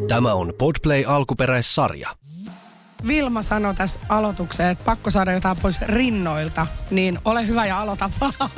Tämä on Podplay alkuperäissarja. Vilma sanoi tässä aloitukseen, että pakko saada jotain pois rinnoilta, niin ole hyvä ja aloita vaan.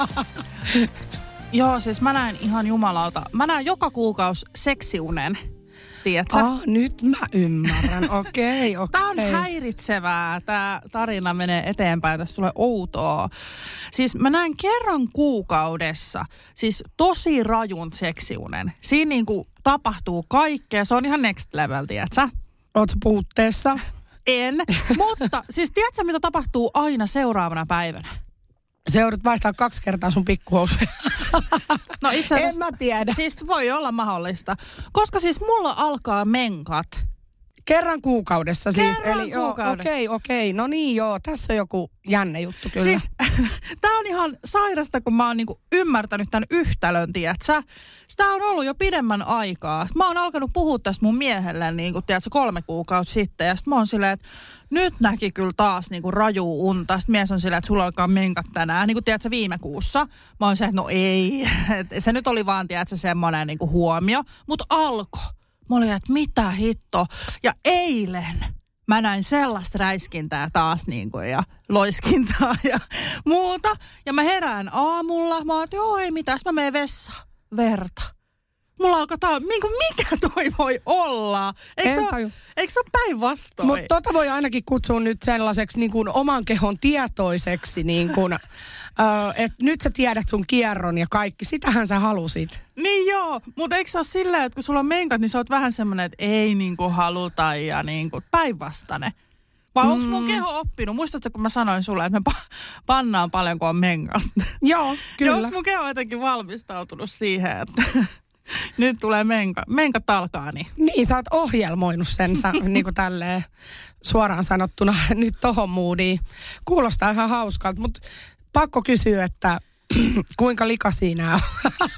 Joo, siis mä näen ihan jumalauta. Mä näen joka kuukausi seksiunen, tiedätkö? Nyt mä ymmärrän. Okei. Tää on häiritsevää. Tää tarina menee eteenpäin. Tässä tulee outoa. Siis mä näen kerran kuukaudessa, siis tosi rajun seksiunen. Siinä niinku tapahtuu kaikkea. Se on ihan next level, tiedätkö? Ootko puutteessa? En, mutta siis tiedätkö mitä tapahtuu aina seuraavana päivänä? Se joudut vaihtaa 2 kertaa sun pikkuhousuja. No itse asiassa, en mä tiedä. Siis voi olla mahdollista. Koska siis mulla alkaa menkat. Kerran kuukaudessa siis. Kerran kuukaudessa. Okei. No niin joo, tässä on joku jännä juttu kyllä. Siis tää on ihan sairasta, kun mä oon niinku ymmärtänyt tämän yhtälön, tiedätkö? Sitä on ollut jo pidemmän aikaa. Mä oon alkanut puhua tästä mun miehelle, niinku, tiedätkö, 3 kuukautta sitten. Ja sit mä oon silleen, että nyt näki kyllä taas niinku raju unta. Sitten mies on silleen, että sulla alkaa menkat tänään. Niinku, tiedätkö, viime kuussa. Mä oon silleen, että no ei. Et se nyt oli vaan, tiedätkö, semmoinen niinku huomio. Mut alkoi. Mä olin, että mitä hitto. Ja eilen mä näin sellaista räiskintää taas niin kuin, ja loiskintaa ja muuta. Ja mä herään aamulla. Mä oon, että joo ei mitään. Mä menen vessaan. Verta. Mulla alkaa mikä toi voi olla? Eikö se ole päinvastoin? Mutta tota voi ainakin kutsua nyt sellaiseksi niin kuin oman kehon tietoiseksi, niin kuin, että nyt sä tiedät sun kierron ja kaikki. Sitähän sä halusit. Niin joo, mutta eikö se ole silleen, että kun sulla on menkat, niin sä oot vähän semmoinen, että ei niinku haluta ja niinku päinvastainen. Vai onko mun keho oppinut? Muistatko, kun mä sanoin sulle, että me pannaan paljon, kun on menkat? Joo, kyllä. Ja onko mun keho jotenkin valmistautunut siihen, että nyt tulee menkat alkaa, niin. Niin, sä oot ohjelmoinut sen niin kuin tälleen suoraan sanottuna nyt tohon moodiin. Kuulostaa ihan hauskalta, mutta pakko kysyä, että kuinka likaisia nämä on?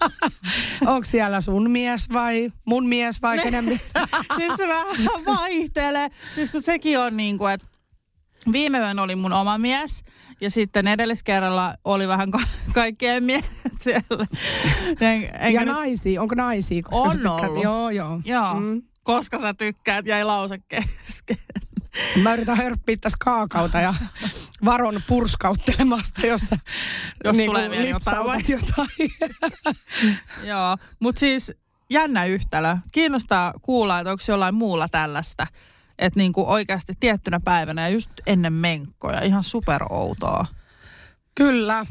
Onko siellä sun mies vai mun mies vai kenen mies? Siis se vähän vaihtelee. Siis kun sekin on niin kuin, että viime yön oli mun oma mies ja sitten edelliskerralla oli vähän kaikkien miehet siellä. Ja naisia, onko naisia? Koska on ollut. Joo. Koska sä tykkäät, jäi lause kesken. Mä yritän hörppiä tässä kaakauta ja varon purskauttelemasta, jossa jos tulee vielä jotain. Joo, mutta siis jännä yhtälö. Kiinnostaa kuulla, että onko jollain muulla tällaista. Että niinku oikeasti tiettynä päivänä ja just ennen menkkoja. Ihan superoutoa. Kyllä.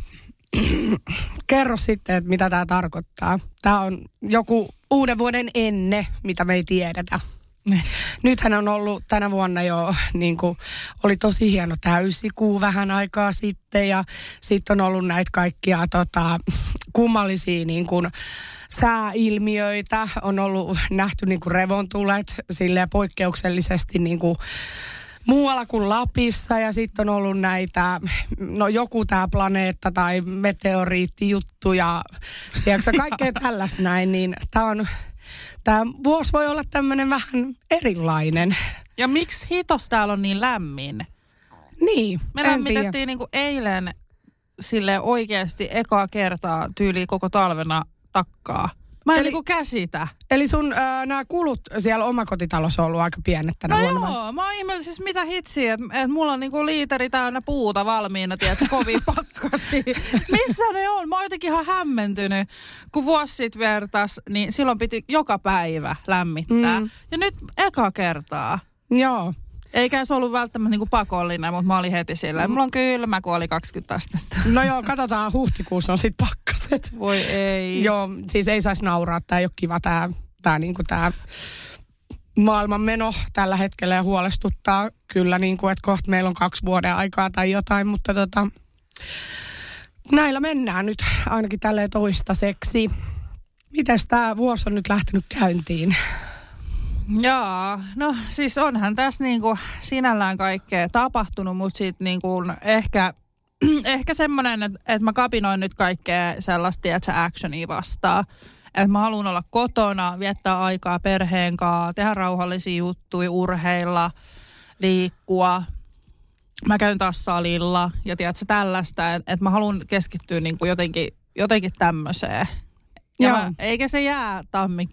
Kerro sitten, että mitä tämä tarkoittaa. Tämä on joku uuden vuoden enne, mitä me ei tiedetä. Nythän on ollut tänä vuonna jo, niin kuin, oli tosi hieno täysikuu vähän aikaa sitten ja sitten on ollut näitä kaikkia kummallisia niin kuin, sääilmiöitä. On ollut nähty niin kuin revontulet silleen poikkeuksellisesti niin kuin, muualla kuin Lapissa ja sitten on ollut näitä, no joku tämä planeetta tai meteoriittijuttu ja tiedätkö, kaikkea tällaista näin, niin tämä vuosi voi olla tämmöinen vähän erilainen. Ja miksi hitos täällä on niin lämmin? Niin, me lämmitettiin niinku eilen sille oikeasti ekaa kertaa tyyliin koko talvena takkaa. Mä en niinku käsitä. Eli sun nämä kulut siellä omakotitalossa on ollut aika pienet tänä vuonna? No joo, mä oon ihmeellisesti siis mitä hitsiä, että mulla on niinku liiteri täynnä puuta valmiina, tiedätkö, kovia pakkasia. Missä ne on? Mä oon jotenkin ihan hämmentynyt. Kun vuosi sit vertas, niin silloin piti joka päivä lämmittää. Ja nyt eka kertaa. Joo. Eikä se ollut välttämättä niinku pakollinen, mutta mä olin heti silleen, mulla on kylmä, kun oli 20 astetta. No joo, katsotaan, huhtikuussa on sit pakkaset. Voi ei. Joo, siis ei saisi nauraa, tää ei ole kiva tää niinku tää maailman meno tällä hetkellä ja huolestuttaa kyllä niinku, että kohta meillä on 2 vuoden aikaa tai jotain, mutta näillä mennään nyt ainakin tälleen toistaiseksi. Mites tää vuosi on nyt lähtenyt käyntiin? Joo, no siis onhan tässä niinku sinällään kaikkea tapahtunut, mutta sitten niinku ehkä semmoinen, että mä kapinoin nyt kaikkea sellaista, että actionia vastaan. Että mä haluan olla kotona, viettää aikaa perheen kanssa, tehdä rauhallisia juttuja, urheilla, liikkua. Mä käyn taas salilla ja tiedätkö tällaista, että mä haluan keskittyä niinku jotenkin tämmöiseen. Eikä se jää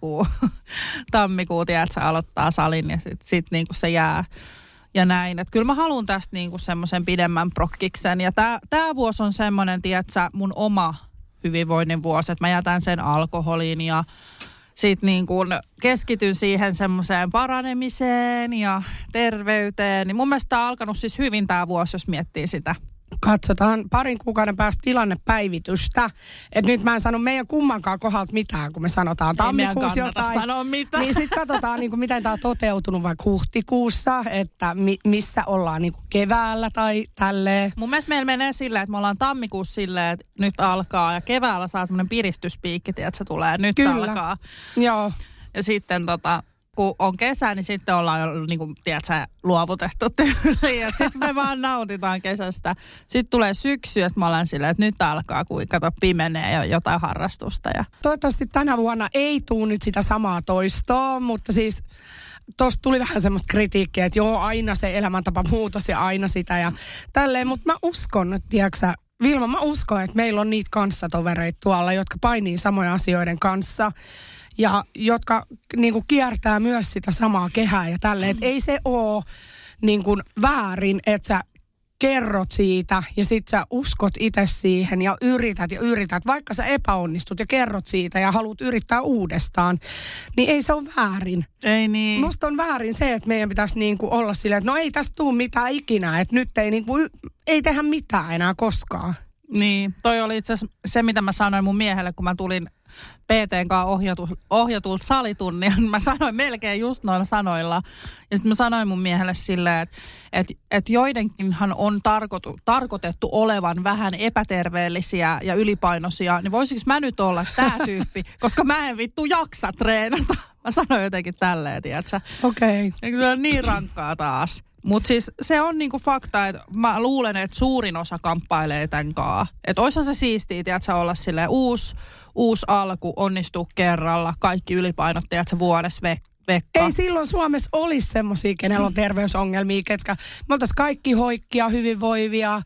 tammikuu, tiedätkö, aloittaa salin ja sit niinku se jää ja näin. Että kyllä mä haluan tästä niinku semmoisen pidemmän prokkiksen. Ja tää vuosi on semmoinen, tiedätkö, mun oma hyvinvoinnin vuosi, että mä jätän sen alkoholiin ja sitten niin kun keskityn siihen semmoiseen paranemiseen ja terveyteen. Niin mun mielestä tää on alkanut siis hyvin tää vuosi, jos miettii sitä. Katsotaan parin kuukauden päästä tilannepäivitystä. Että nyt mä en sano meidän kummankaan kohdalta mitään, kun me sanotaan tammikuussa jotain. Sanoa mitään. Niin sitten katsotaan, niin kuin, miten tämä on toteutunut vaikka huhtikuussa, että missä ollaan niin kuin keväällä tai tälleen. Mun mielestä meillä menee silleen, että me ollaan tammikuussa silleen, että nyt alkaa ja keväällä saa semmoinen piristyspiikki, että se tulee, nyt Kyllä. alkaa. Joo. Ja sitten kun on kesä, niin sitten ollaan jo, niin kuin, tiedätkö, luovutettu tyyliin. Sitten me vaan nautitaan kesästä. Sitten tulee syksy, että mä olen silleen, että nyt alkaa, kun kato pimenee ja jotain harrastusta. Ja Toivottavasti tänä vuonna ei tule nyt sitä samaa toistoa, mutta siis tuosta tuli vähän semmoista kritiikkiä, että joo, aina se elämäntapa muutos ja aina sitä ja tälleen. Mutta mä uskon, tiedätkö Vilma, mä uskon, että meillä on niitä kanssatovereita tuolla, jotka painii samojen asioiden kanssa. Ja jotka niin kuin kiertää myös sitä samaa kehää ja tälleen. Että ei se ole niin kuin väärin, että sä kerrot siitä ja sit sä uskot itse siihen ja yrität. Vaikka sä epäonnistut ja kerrot siitä ja haluat yrittää uudestaan, niin ei se ole väärin. Ei niin. Musta on väärin se, että meidän pitäisi niin kuin olla silleen, että no ei tästä tule mitään ikinä. Että nyt ei, niin kuin, ei tehdä mitään enää koskaan. Niin, toi oli itse asiassa se, mitä mä sanoin mun miehelle, kun mä tulin PT:n kanssa ohjatulta salitunnia. Mä sanoin melkein just noilla sanoilla. Ja sitten mä sanoin mun miehelle silleen, että joidenkinhan on tarkoitettu olevan vähän epäterveellisiä ja ylipainoisia. Niin voisinko mä nyt olla tää tyyppi, koska mä en vittu jaksa treenata. Mä sanoin jotenkin tälleen, tiiätsä. Okei. Ja kyllä on niin rankkaa taas. Mutta siis se on niinku fakta, että mä luulen, että suurin osa kamppailee tämän kaa. Että oishan se siistiä, tiedätkö, olla silleen uusi alku, onnistuu kerralla, kaikki ylipainottajat se vuodessa vekka. Ei silloin Suomessa olisi semmoisia, kenellä on terveysongelmia, ketkä me oltaisiin kaikki hoikkia, hyvinvoivia.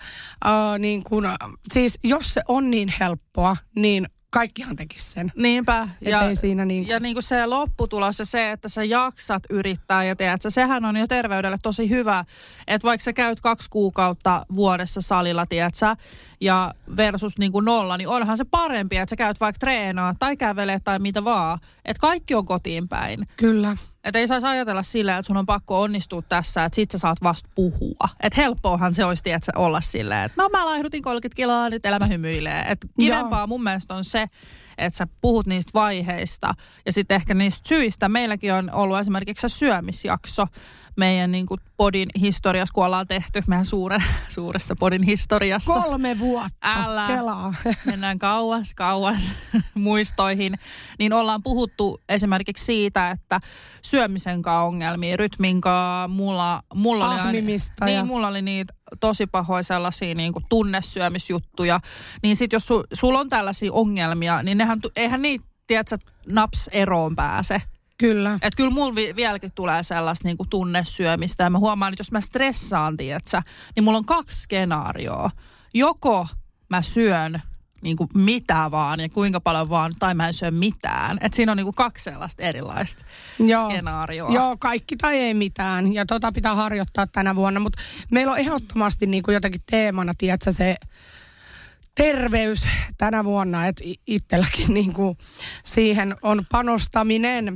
Siis jos se on niin helppoa, niin kaikkihan tekisi sen. Niinpä. Ja niin kuin se lopputulos ja se, että sä jaksat yrittää ja teet, sehän on jo terveydelle tosi hyvä. Että vaikka sä käyt 2 kuukautta vuodessa salilla, tiedätkö, ja versus niin kuin 0, niin onhan se parempi, että sä käyt vaikka treenaa tai kävelee tai mitä vaan. Että kaikki on kotiin päin. Kyllä. Että ei saisi ajatella sillä, että sun on pakko onnistua tässä, että sit sä saat vasta puhua. Että helppoahan se olisi, tiedätkö, olla silleen, että no mä laihdutin 30 kiloa, nyt elämä hymyilee. Että kivempaa mun mielestä on se, että sä puhut niistä vaiheista ja sitten ehkä niistä syistä. Meilläkin on ollut esimerkiksi se syömisjakso meidän niin kuin podin historiassa, kun ollaan tehty meidän suuressa podin historiassa. 3 vuotta. Älä. Kelaa. Mennään kauas muistoihin. Niin ollaan puhuttu esimerkiksi siitä, että syömisen kanssa ongelmia, rytmin kanssa, mulla oli niitä tosi pahoja sellaisia niin kuin tunnesyömisjuttuja. Niin sit jos sulla on tällaisia ongelmia, niin eihän niitä, tiedätkö, naps eroon pääse. Kyllä. Että kyllä mulla vieläkin tulee sellaista niinku tunnesyömistä. Ja mä huomaan, että jos mä stressaan, tietsä, niin mulla on 2 skenaarioa. Joko mä syön niinku mitä vaan ja kuinka paljon vaan, tai mä en syö mitään. Että siinä on niinku 2 sellaista erilaista skenaarioa. Joo, kaikki tai ei mitään. Ja pitää harjoittaa tänä vuonna. Mutta meillä on ehdottomasti niinku jotenkin teemana, tietsä, se terveys tänä vuonna, että itselläkin niinku siihen on panostaminen.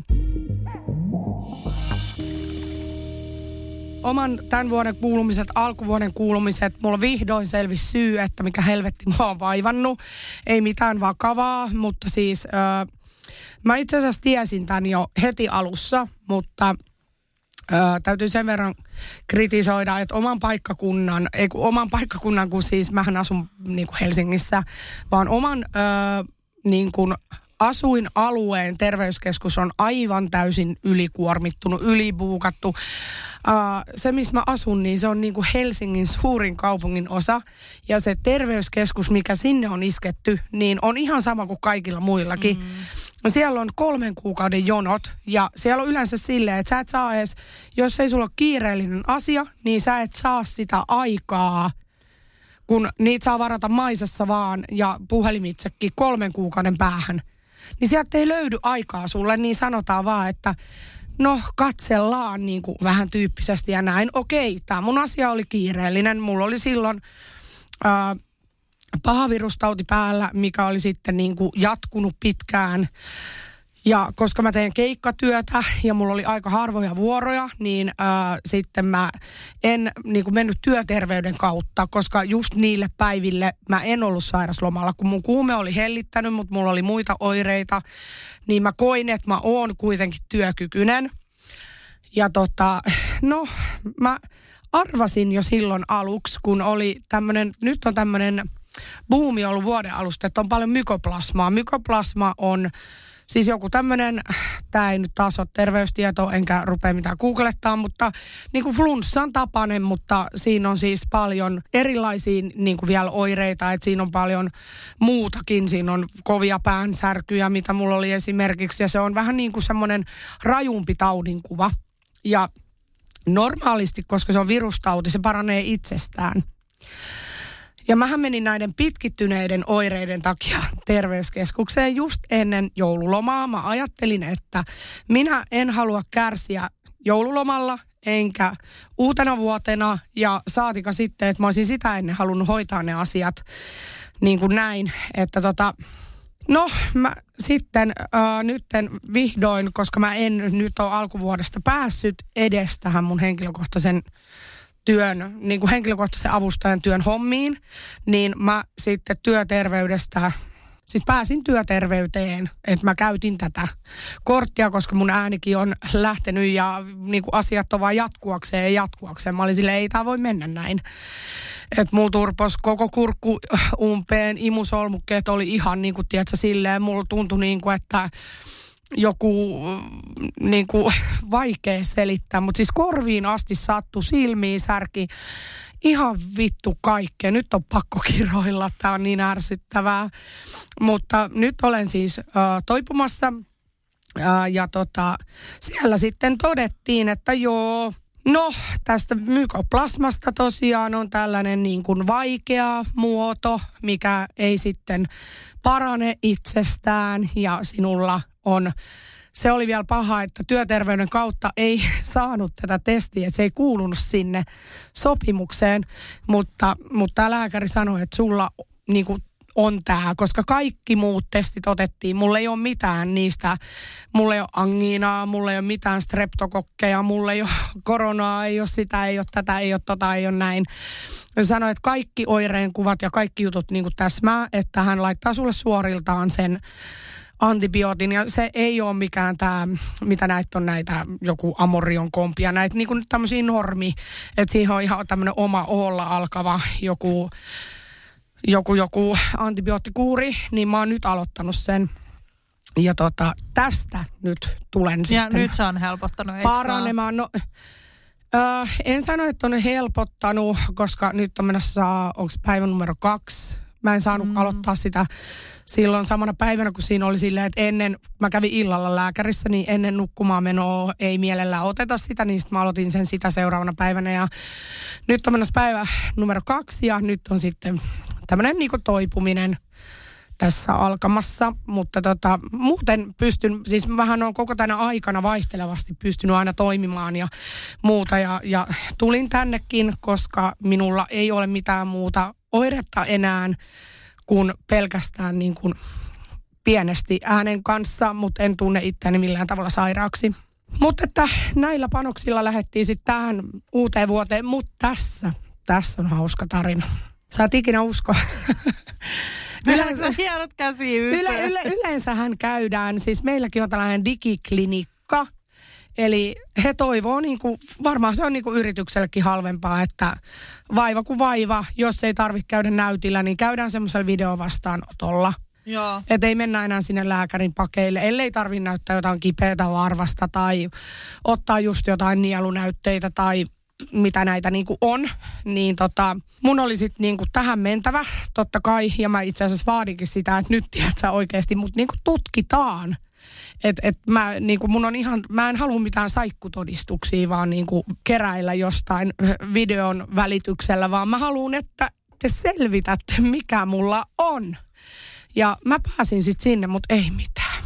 Oman tämän vuoden kuulumiset, alkuvuoden kuulumiset, mulla vihdoin selvisi syy, että mikä helvetti mua on vaivannut. Ei mitään vakavaa, mutta siis mä itse asiassa tiesin tämän jo heti alussa, mutta täytyy sen verran kritisoida, että oman paikkakunnan, kun siis mähän asun niin kuin Helsingissä, vaan oman niin kuin asuinalueen terveyskeskus on aivan täysin ylikuormittunut, ylibuukattu. Se, missä mä asun, niin se on niin kuin Helsingin suurin kaupungin osa. Ja se terveyskeskus, mikä sinne on isketty, niin on ihan sama kuin kaikilla muillakin. Siellä on 3 kuukauden jonot ja siellä on yleensä silleen, että sä et saa edes, jos ei sulla ole kiireellinen asia, niin sä et saa sitä aikaa, kun niitä saa varata maisessa vaan ja puhelimitsekin 3 kuukauden päähän. niin sieltä ei löydy aikaa sulle, niin sanotaan vaan, että no katsellaan niin kuin vähän tyyppisesti ja näin. Okei, tämä mun asia oli kiireellinen. Mulla oli silloin paha virustauti päällä, mikä oli sitten niin kuin jatkunut pitkään. Ja koska mä teen keikkatyötä ja mulla oli aika harvoja vuoroja, niin sitten mä en niin kuin mennyt työterveyden kautta, koska just niille päiville mä en ollut sairaslomalla. Kun mun kuume oli hellittänyt, mutta mulla oli muita oireita, niin mä koin, että mä oon kuitenkin työkykyinen. Ja no mä arvasin jo silloin aluksi, kun oli tämmönen, nyt on tämmönen buumi ollut vuoden alusta, että on paljon mykoplasmaa. Mykoplasma on siis joku tämmöinen, tämä ei nyt taas ole terveystieto, enkä rupea mitään googlettaa, mutta niin kuin flunssan tapainen, mutta siinä on siis paljon erilaisia niin kuin vielä oireita, että siinä on paljon muutakin. Siinä on kovia päänsärkyjä, mitä mulla oli esimerkiksi, ja se on vähän niin kuin semmoinen rajumpi taudinkuva. Ja normaalisti, koska se on virustauti, se paranee itsestään. Ja mähän menin näiden pitkittyneiden oireiden takia terveyskeskukseen just ennen joululomaa. Mä ajattelin, että minä en halua kärsiä joululomalla enkä uutena vuotena. Ja saatika sitten, että mä olisin sitä ennen halunnut hoitaa ne asiat niin kuin näin. Että no mä sitten nytten vihdoin, koska mä en nyt ole alkuvuodesta päässyt edes tähän mun henkilökohtaisen työn, niin kuin henkilökohtaisen avustajan työn hommiin, niin mä sitten työterveydestä, siis pääsin työterveyteen, että mä käytin tätä korttia, koska mun äänikin on lähtenyt ja niin kuin asiat on vaan jatkuakseen. Mä olin silleen, ei tää voi mennä näin. Että mulla turpos koko kurkku umpeen, imusolmukkeet oli ihan niin kuin, tiedätkö, silleen, mulla tuntui niin kuin, että joku niin kuin vaikea selittää, mutta siis korviin asti sattui, silmiin särki, ihan vittu kaikkea. Nyt on pakko kiroilla, tämä on niin ärsyttävää. Mutta nyt olen siis toipumassa ja siellä sitten todettiin, että joo, no tästä mykoplasmasta tosiaan on tällainen niin kuin vaikea muoto, mikä ei sitten parane itsestään ja sinulla on, se oli vielä paha, että työterveyden kautta ei saanut tätä testiä, että se ei kuulunut sinne sopimukseen, mutta tämä lääkäri sanoi, että sulla niin kuin on tämä, koska kaikki muut testit otettiin. Mulla ei ole mitään niistä, mulla ei ole angiinaa, mulla ei ole mitään streptokokkeja, mulla ei ole koronaa, ei ole sitä, ei ole tätä, ei ole ei ole näin. Ja sanoi, että kaikki oireenkuvat ja kaikki jutut niin kuin täsmää, että hän laittaa sulle suoriltaan sen antibiootin, ja se ei ole mikään tämä, mitä näitä on näitä, joku Amorion kompia, näitä niin kuin tämmöisiä normi, että siihen on ihan tämmöinen oma oolla alkava joku antibioottikuuri, niin mä oon nyt aloittanut sen. Ja tästä nyt tulen sitten. Ja nyt se on helpottanut, eikö paranemaan. No, en sano, että on helpottanut, koska nyt on menossa, onko päivä numero 2. Mä en saanut aloittaa sitä silloin samana päivänä, kun siinä oli silleen, että ennen, mä kävin illalla lääkärissä, niin ennen nukkumaan menoa ei mielellään oteta sitä, niin sitten mä aloitin sen sitä seuraavana päivänä. Ja nyt on menossa päivä numero 2 ja nyt on sitten tämmöinen niinku toipuminen tässä alkamassa. Mutta muuten pystyn, siis vähän on koko tänä aikana vaihtelevasti pystynyt aina toimimaan ja muuta. Ja tulin tännekin, koska minulla ei ole mitään muuta oiretta enää kuin pelkästään niin kuin pienesti äänen kanssa, mutta en tunne itseäni millään tavalla sairaaksi. Mutta että näillä panoksilla lähdettiin sitten tähän uuteen vuoteen, mutta tässä on hauska tarina. Sä et ikinä usko. Hienot käsi yhteen. Yleensähän käydään, siis meilläkin on tällainen digiklinikka, eli he toivoo, varmaan se on yrityksellekin halvempaa, että vaiva kuin vaiva, jos ei tarvitse käydä näytillä, niin käydään semmoisella videovastaanotolla. Joo. Että ei mennä enää sinne lääkärin pakeille, ellei tarvitse näyttää jotain kipeätä varvasta tai ottaa just jotain nielunäytteitä tai mitä näitä on, niin mun oli sitten tähän mentävä, totta kai, ja mä itse asiassa vaadinkin sitä, että nyt tiedätkö oikeasti, mutta tutkitaan. Mä en halua mitään saikkutodistuksia, vaan keräillä jostain videon välityksellä, vaan mä haluan, että te selvitätte, mikä mulla on. Ja mä pääsin sitten sinne, mutta ei mitään.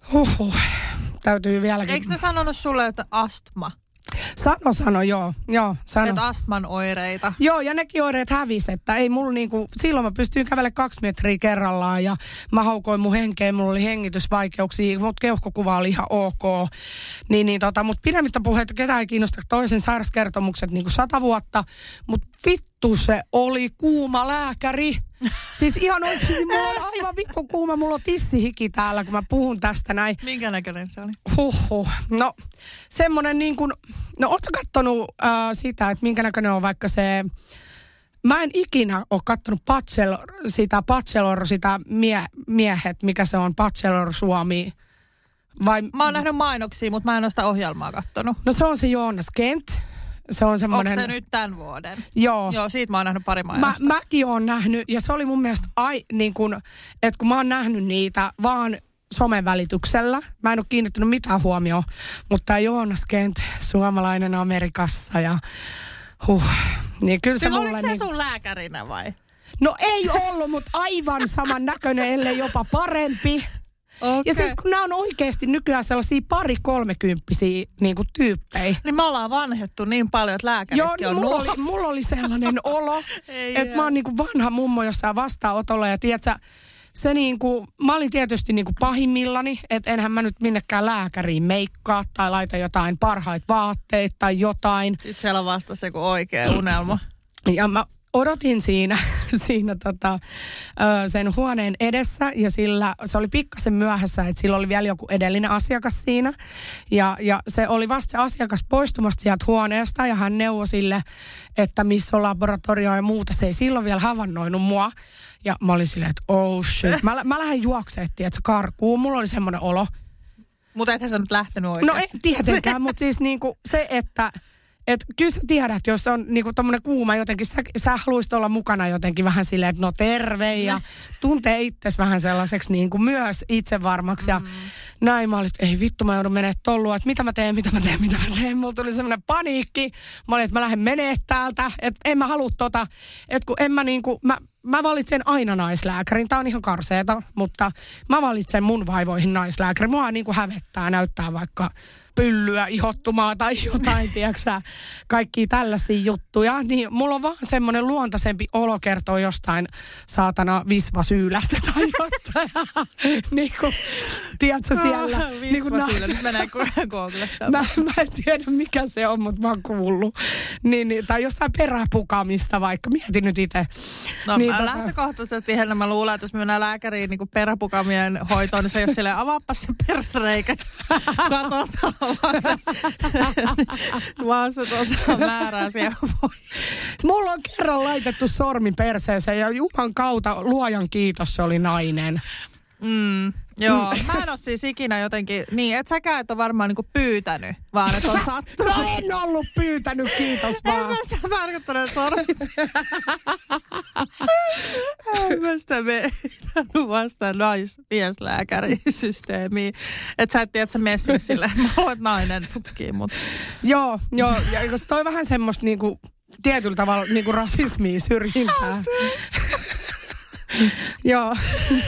Täytyy vieläkin. Eikö ne sanonut sulle, että astma? Sano, joo, sano. Että astman oireita. Joo, ja nekin oireet hävisi, että ei mulla niinku, silloin mä pystyin kävelemään 2 metriä kerrallaan ja mä haukoin mun henkeä, mulla oli hengitysvaikeuksia, mutta keuhkokuva oli ihan ok. Mutta pidemmittä puheita, ketään ei kiinnosta toisen sairaskertomukset niinku 100 vuotta, mutta vittu se oli kuuma lääkäri. Siis ihan oikein, mulla on aivan vittu kuuma, mulla on tissihiki täällä, kun mä puhun tästä näin. Minkä näköinen se oli? No, semmonen niin kuin, no ootko kattonut sitä, että minkä näköinen on vaikka se, mä en ikinä ole kattonut Bachelor, sitä miehet, mikä se on, Bachelor Suomi. Vai, mä oon nähnyt mainoksia, mutta mä en ole sitä ohjelmaa kattonut. No se on se Joonas Kent. Se on semmoinen... Onko se nyt tämän vuoden? Joo. Joo, siitä mä oon nähnyt pari mainosta. Mäkin oon nähnyt, ja se oli mun mielestä niin kun, että kun mä oon nähnyt niitä vaan somen välityksellä, mä en ole kiinnittänyt mitään huomioon, mutta tämä Joonas Kent, suomalainen Amerikassa ja niin kyllä siis se mulle... Oliko se niin... sun lääkärinä vai? No ei ollut, mutta aivan saman näköinen, ellei jopa parempi. Okay. Ja siis kun nämä on oikeasti nykyään sellaisia 2-30-vuotiaita niinku tyyppejä. Niin me ollaan vanhettu niin paljon, että lääkäritkin on mulla oli sellainen olo, että mä oon niinku vanha mummo jossain vastaanotolla. Ja tiedätkö, se niinku, mä olin tietysti niinku pahimmillani, että enhän mä nyt minnekään lääkäriin meikkaa tai laita jotain parhaita vaatteita tai jotain. Sitten siellä on vasta se kuin oikea unelma. Ja mä odotin siinä sen huoneen edessä ja se oli pikkasen myöhässä, että sillä oli vielä joku edellinen asiakas siinä. Ja se oli vasta se asiakas poistumasta sieltä huoneesta ja hän neuvoi sille, että missä on laboratorio ja muuta. Se ei silloin vielä havainnoinut mua. Ja mä olin silleen, että oh shit. Mä lähden juoksemaan, että se karkuun. Mulla oli semmoinen olo. Mutta ethän sä nyt lähtenyt oikein. No en tietenkään, mutta siis niinku se, että kyllä sä tiedät, jos on niinku tommonen kuuma jotenkin, sä haluisit olla mukana jotenkin vähän silleen, että no terve ja tuntee itsesi vähän sellaiseksi niinku myös itsevarmaksi ja näin. Mä olin, että ei vittu, mä joudun menemään tolluun, että mitä mä teen. Mulla tuli semmoinen paniikki. Mä olin, että mä lähden menee täältä, että en mä halua että kun en mä niinku, mä valitsen aina naislääkärin. Tää on ihan karseeta, mutta mä valitsen mun vaivoihin naislääkärin. Mua niinku hävettää näyttää vaikka pyllyä, ihottumaa tai jotain, tiiäksä, kaikkia tällaisia juttuja. Niin mulla on vaan semmoinen luontaisempi olo kertoo jostain saatana visvasyylästä tai jostain. Niinku, tiedätkö siellä? Visvasyylä, nyt mennään googlettamaan. Mä en tiedä mikä se on, mutta mä oon kuullut. Tai jostain peräpukamista vaikka, mietin nyt itse. No niin, lähtökohtaisesti Helena, mä luulen, että jos me mennään lääkäriin niin peräpukamien hoitoon, niin se ei ole silleen, avaappa se persreikä, katsotaan. vaan se määrää siellä. Mulla on kerran laitettu sormi perseeseen ja Juman kautta, luojan kiitos, se oli nainen. Joo, mä en ole siis ikinä jotenkin, niin et säkään et ole varmaan niinku pyytänyt, vaan että on sattunut. No en ollut pyytänyt, kiitos vaan. En mä sitä tarkoittanut, sormi. En mä sitä meinannut vasta mieslääkärisysteemiin. Että sä et tiedä, että sä mene sinne silleen, että mä haluan, että nainen tutkii mut. Joo, ja koska toi vähän semmoista niinku tietyllä tavalla niinku rasismia, syrjintää. Joo.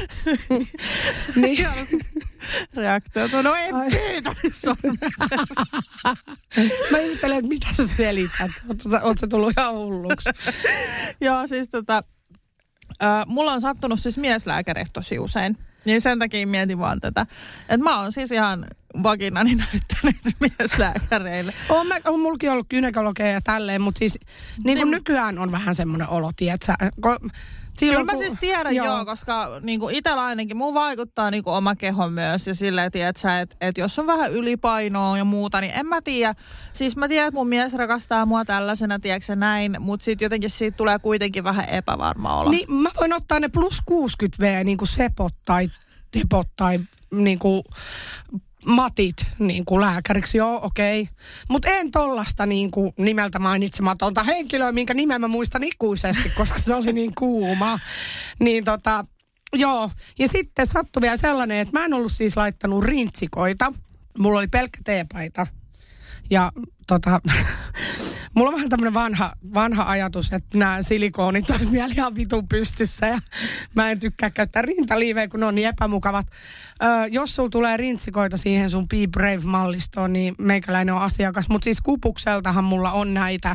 Niin. Reaktio. No en pyytänyt sormea. Mä ihmettelen, että mitä sä selität. Oot sä tullut ihan hulluksi? Joo, siis mulla on sattunut siis mieslääkärit tosi usein. Niin sen takia mietin vaan tätä. Että mä oon siis ihan vaginani näyttänyt mieslääkäreille. On mullakin ollut gynekologeja ja tälleen, mutta siis niin kuin nykyään on vähän semmoinen olo, tietsä. Kyllä mä siis tiedän joo koska niinku itsellä ainakin mun vaikuttaa niinku oma keho myös ja silleen, tiedätkö, että jos on vähän ylipainoa ja muuta, niin en mä tiedä. Siis mä tiedän, että mun mies rakastaa mua tällaisena, tiedätkö näin, mutta sitten jotenkin siitä tulee kuitenkin vähän epävarma olo. Niin mä voin ottaa ne plus 60V niinku sepot tai tepot tai niinku matit niinku lääkäriksi, joo, okei. Mutta en tollasta niinku nimeltä mainitsematonta henkilöä, minkä nimen mä muistan ikuisesti, koska se oli niin kuuma. Niin joo. Ja sitten sattui vielä sellainen, että mä en ollut siis laittanut rintsikoita. Mulla oli pelkkä teepaita. Ja Mulla on vähän tämmönen vanha ajatus, että nämä silikoonit olisi vielä ihan vitun pystyssä ja mä en tykkää käyttää rintaliivejä, kun ne on niin epämukavat. Jos sulla tulee rintsikoita siihen sun Be Brave-mallistoon, niin meikäläinen on asiakas. Mutta siis Kupukseltahan mulla on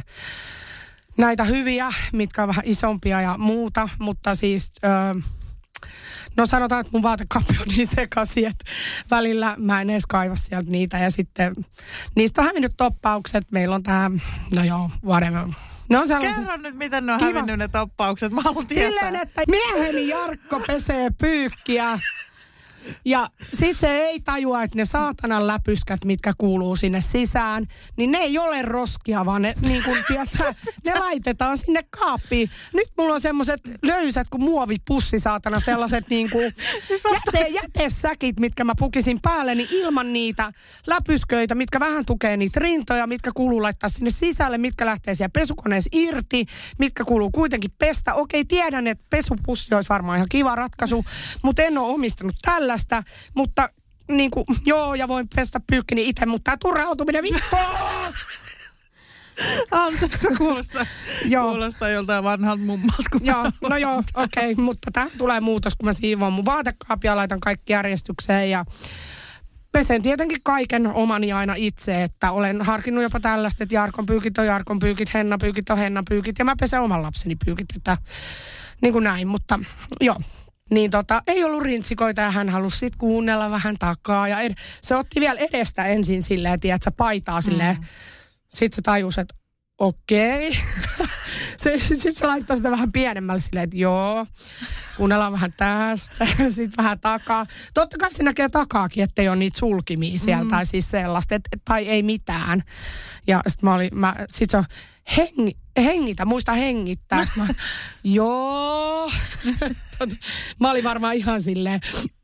näitä hyviä, mitkä on vähän isompia ja muuta, mutta siis... No sanotaan, että mun vaatekaappi on niin sekaisin, että välillä mä en edes kaiva sieltä niitä. Ja sitten niistä on hävinnyt toppaukset. Meillä on tää, no joo, whatever. Ne on sellaiset... Kerro nyt, miten ne on hävinnyt ne toppaukset. Mä haluan tietää. Silleen, että mieheni Jarkko pesee pyykkiä. Ja sit se ei tajua, että ne saatanan läpyskät, mitkä kuuluu sinne sisään, niin ne ei ole roskia, vaan ne, niin kun, tiedätkö, ne laitetaan sinne kaappiin. Nyt mulla on semmoset löysät kuin muovipussi, saatana, sellaiset niin kuin jätesäkit, mitkä mä pukisin päälle, niin ilman niitä läpysköitä, mitkä vähän tukee niitä rintoja, mitkä kuuluu laittaa sinne sisälle, mitkä lähtee siellä pesukoneessa irti, mitkä kuuluu kuitenkin pestä. Okei, tiedän, että pesupussi olisi varmaan ihan kiva ratkaisu, mutta en ole omistanut tällaista, mutta niin kuin, joo, ja voin pestä pyykkini itse, mutta tämä turhautuminen vittua! Anteeksi, kuulostaa joltain vanhalta mummalta. Joo, no joo, okei, mutta tähän tulee muutos, kun mä siivoan mun vaatekaapia, laitan kaikki järjestykseen ja pesen tietenkin kaiken omani aina itse, että olen harkinnut jopa tällaista, että Jarkon pyykit on Jarkon pyykit, Henna pyykit on Henna pyykit ja mä pesen oman lapseni pyykit, että niin kuin näin, mutta joo. Niin ei ollut rintsikoita ja hän halusi sit kuunnella vähän takaa. Ja se otti vielä edestä ensin silleen, tiedätkö, paitaa silleen. Sitten se tajusi, että okei. Sitten se laittoi sitä vähän pienemmälle silleen, että joo, kuunnellaan vähän tästä. Sitten vähän takaa. Totta kai se näkee takaakin, ettei ole niitä sulkimia siellä tai siis sellaista, tai ei mitään. Ja sitten se on hengitä, muista hengittää. Joo. Mä olin varmaan ihan silleen,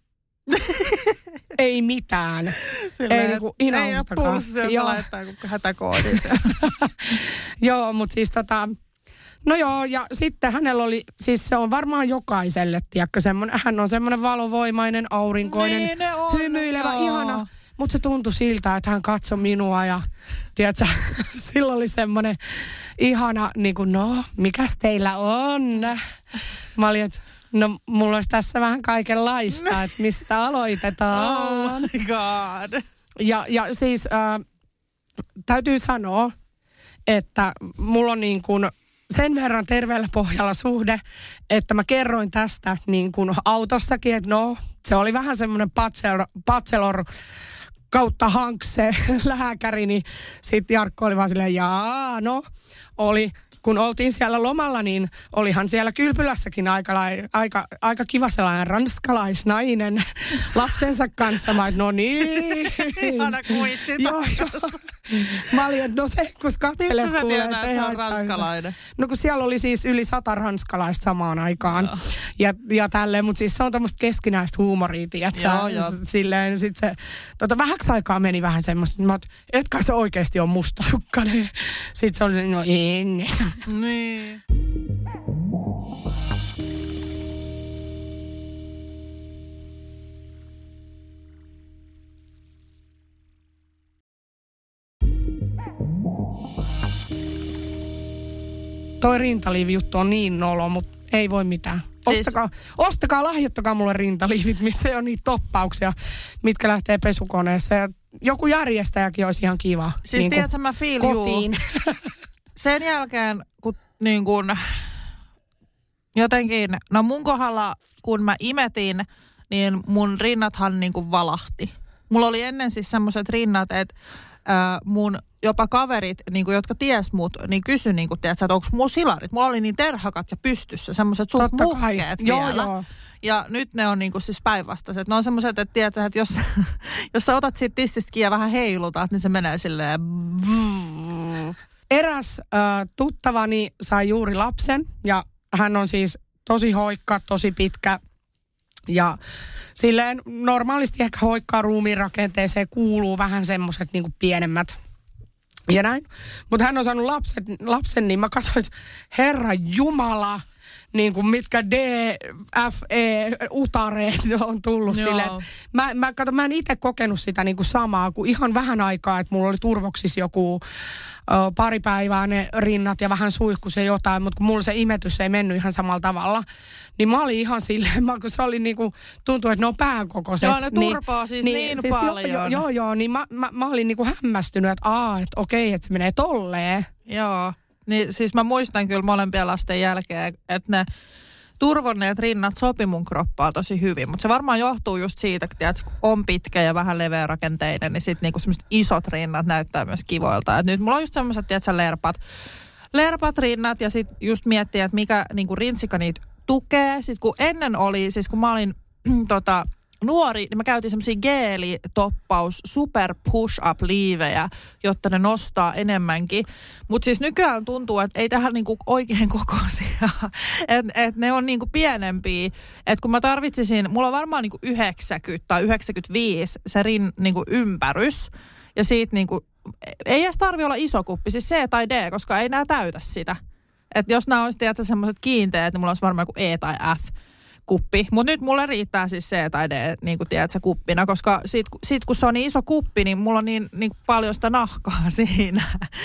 ei mitään. Silleen, ei niinku inaustakaan. Ei ole pulssi, joka laittaa hätäkoodin. Joo, mutta siis no joo, ja sitten hänellä oli, siis se on varmaan jokaiselle, tiedätkö, hän on semmoinen valovoimainen, aurinkoinen, niin hymyilevä, ihana. Mutta se tuntui siltä, että hän katsoi minua ja, tiedätkö, silloin oli semmoinen ihana, niin kuin, no, mikäs teillä on? Mä olin, että no, mulla olisi tässä vähän kaikenlaista, että mistä aloitetaan. Oh my god. Ja siis täytyy sanoa, että mulla on niin kuin sen verran terveellä pohjalla suhde, että mä kerroin tästä niin kuin autossakin, että no, se oli vähän semmoinen bachelor kautta Hankse lääkäri, niin sitten Jarkko oli vaan silleen, jaa, no, oli, kun oltiin siellä lomalla, niin olihan siellä kylpylässäkin aika kiva sellainen ranskalaisnainen lapsensa kanssa. Mä no niin. Ihana kuitti. Joo. Mä olin, että no se, kun katselet. Mistä sä tiedät, että se on ranskalainen? No kun siellä oli siis yli 100 ranskalaista samaan aikaan. Ja tälleen, mutta siis se on tämmöistä keskinäistä huumoria, tiedätkö? Joo. Silleen, sit se, vähäksi aikaa meni vähän semmoista, että etkä se oikeasti on mustasukkainen. Sitten se oli, no ennen. Niin. Toi rintaliivi-juttu on niin nolo, mutta ei voi mitään. Ostakaa, lahjoittakaa mulle rintaliivit, missä ei ole niitä toppauksia, mitkä lähtee pesukoneessa. Ja joku järjestäjäkin olisi ihan kiva. Siis niin tiedätkö, mä feel kotiin. Sen jälkeen, kun niin kun, jotenkin, no mun kohdalla, kun mä imetin, niin mun rinnathan niin kun valahti. Mulla oli ennen siis semmoiset rinnat, että mun jopa kaverit, niin kun, jotka ties mut, niin kysyi, niin kun, tiedätkö, että onko mun silarit. Mulla oli niin terhakat ja pystyssä, semmoiset suht muhkeet vielä. Joo. Ja nyt ne on niinku siis päinvastaiset. Ne on semmoiset, että tiedätkö, että jos sä otat siitä tististäkin ja vähän heilutat, niin se menee silleen. Eräs tuttavani sai juuri lapsen ja hän on siis tosi hoikka, tosi pitkä ja silleen normaalisti ehkä hoikkaa ruumiin rakenteeseen kuuluu vähän semmoiset niinku pienemmät ja näin. Mutta hän on saanut lapsen, niin mä katsoin, että Herra Jumala, niin kuin mitkä D, F, E, utareet on tullut silleen. Mä en itse kokenut sitä niin kuin samaa kuin ihan vähän aikaa, että mulla oli turvoksissa joku pari päivää ne rinnat ja vähän suihkus ja jotain, mutta kun mulla se imetys ei mennyt ihan samalla tavalla, niin mä olin ihan silleen, kun se oli niinku, tuntui, että ne on päänkokoiset. Joo, ne turpaa niin paljon. Joo, niin mä olin niinku hämmästynyt, että okei, että se menee tolleen. Joo, niin siis mä muistan kyllä molempien lasten jälkeen, että ne turvonneet rinnat sopi mun kroppaa tosi hyvin, mutta se varmaan johtuu just siitä, että kun on pitkä ja vähän leveärakenteinen, niin sitten niinku semmoiset isot rinnat näyttää myös kivoilta. Et nyt mulla on just semmoiset, lerpat rinnat ja sitten just miettiä, että mikä niinku rintsikka niitä tukee. Sitten kun ennen oli, siis kun mä olin nuori, niin mä käytin semmoisia geelitoppaus super push-up-liivejä, jotta ne nostaa enemmänkin. Mutta siis nykyään tuntuu, että ei tähän niinku oikein kokoisia. Et ne on niinku pienempiä. Että kun mä tarvitsisin, mulla on varmaan niinku 90 tai 95 se niinku ympärys. Ja siitä niinku, ei edes tarvi olla iso kuppi, siis C tai D, koska ei nää täytä sitä. Että jos nämä olisi semmoiset kiinteät, niin mulla olisi varmaan joku E tai F kuppi. Mutta nyt mulle riittää siis C tai D, niin kuin tiedät sä, kuppina, koska sit kun se on niin iso kuppi, niin mulla on niin paljon sitä nahkaa siinä.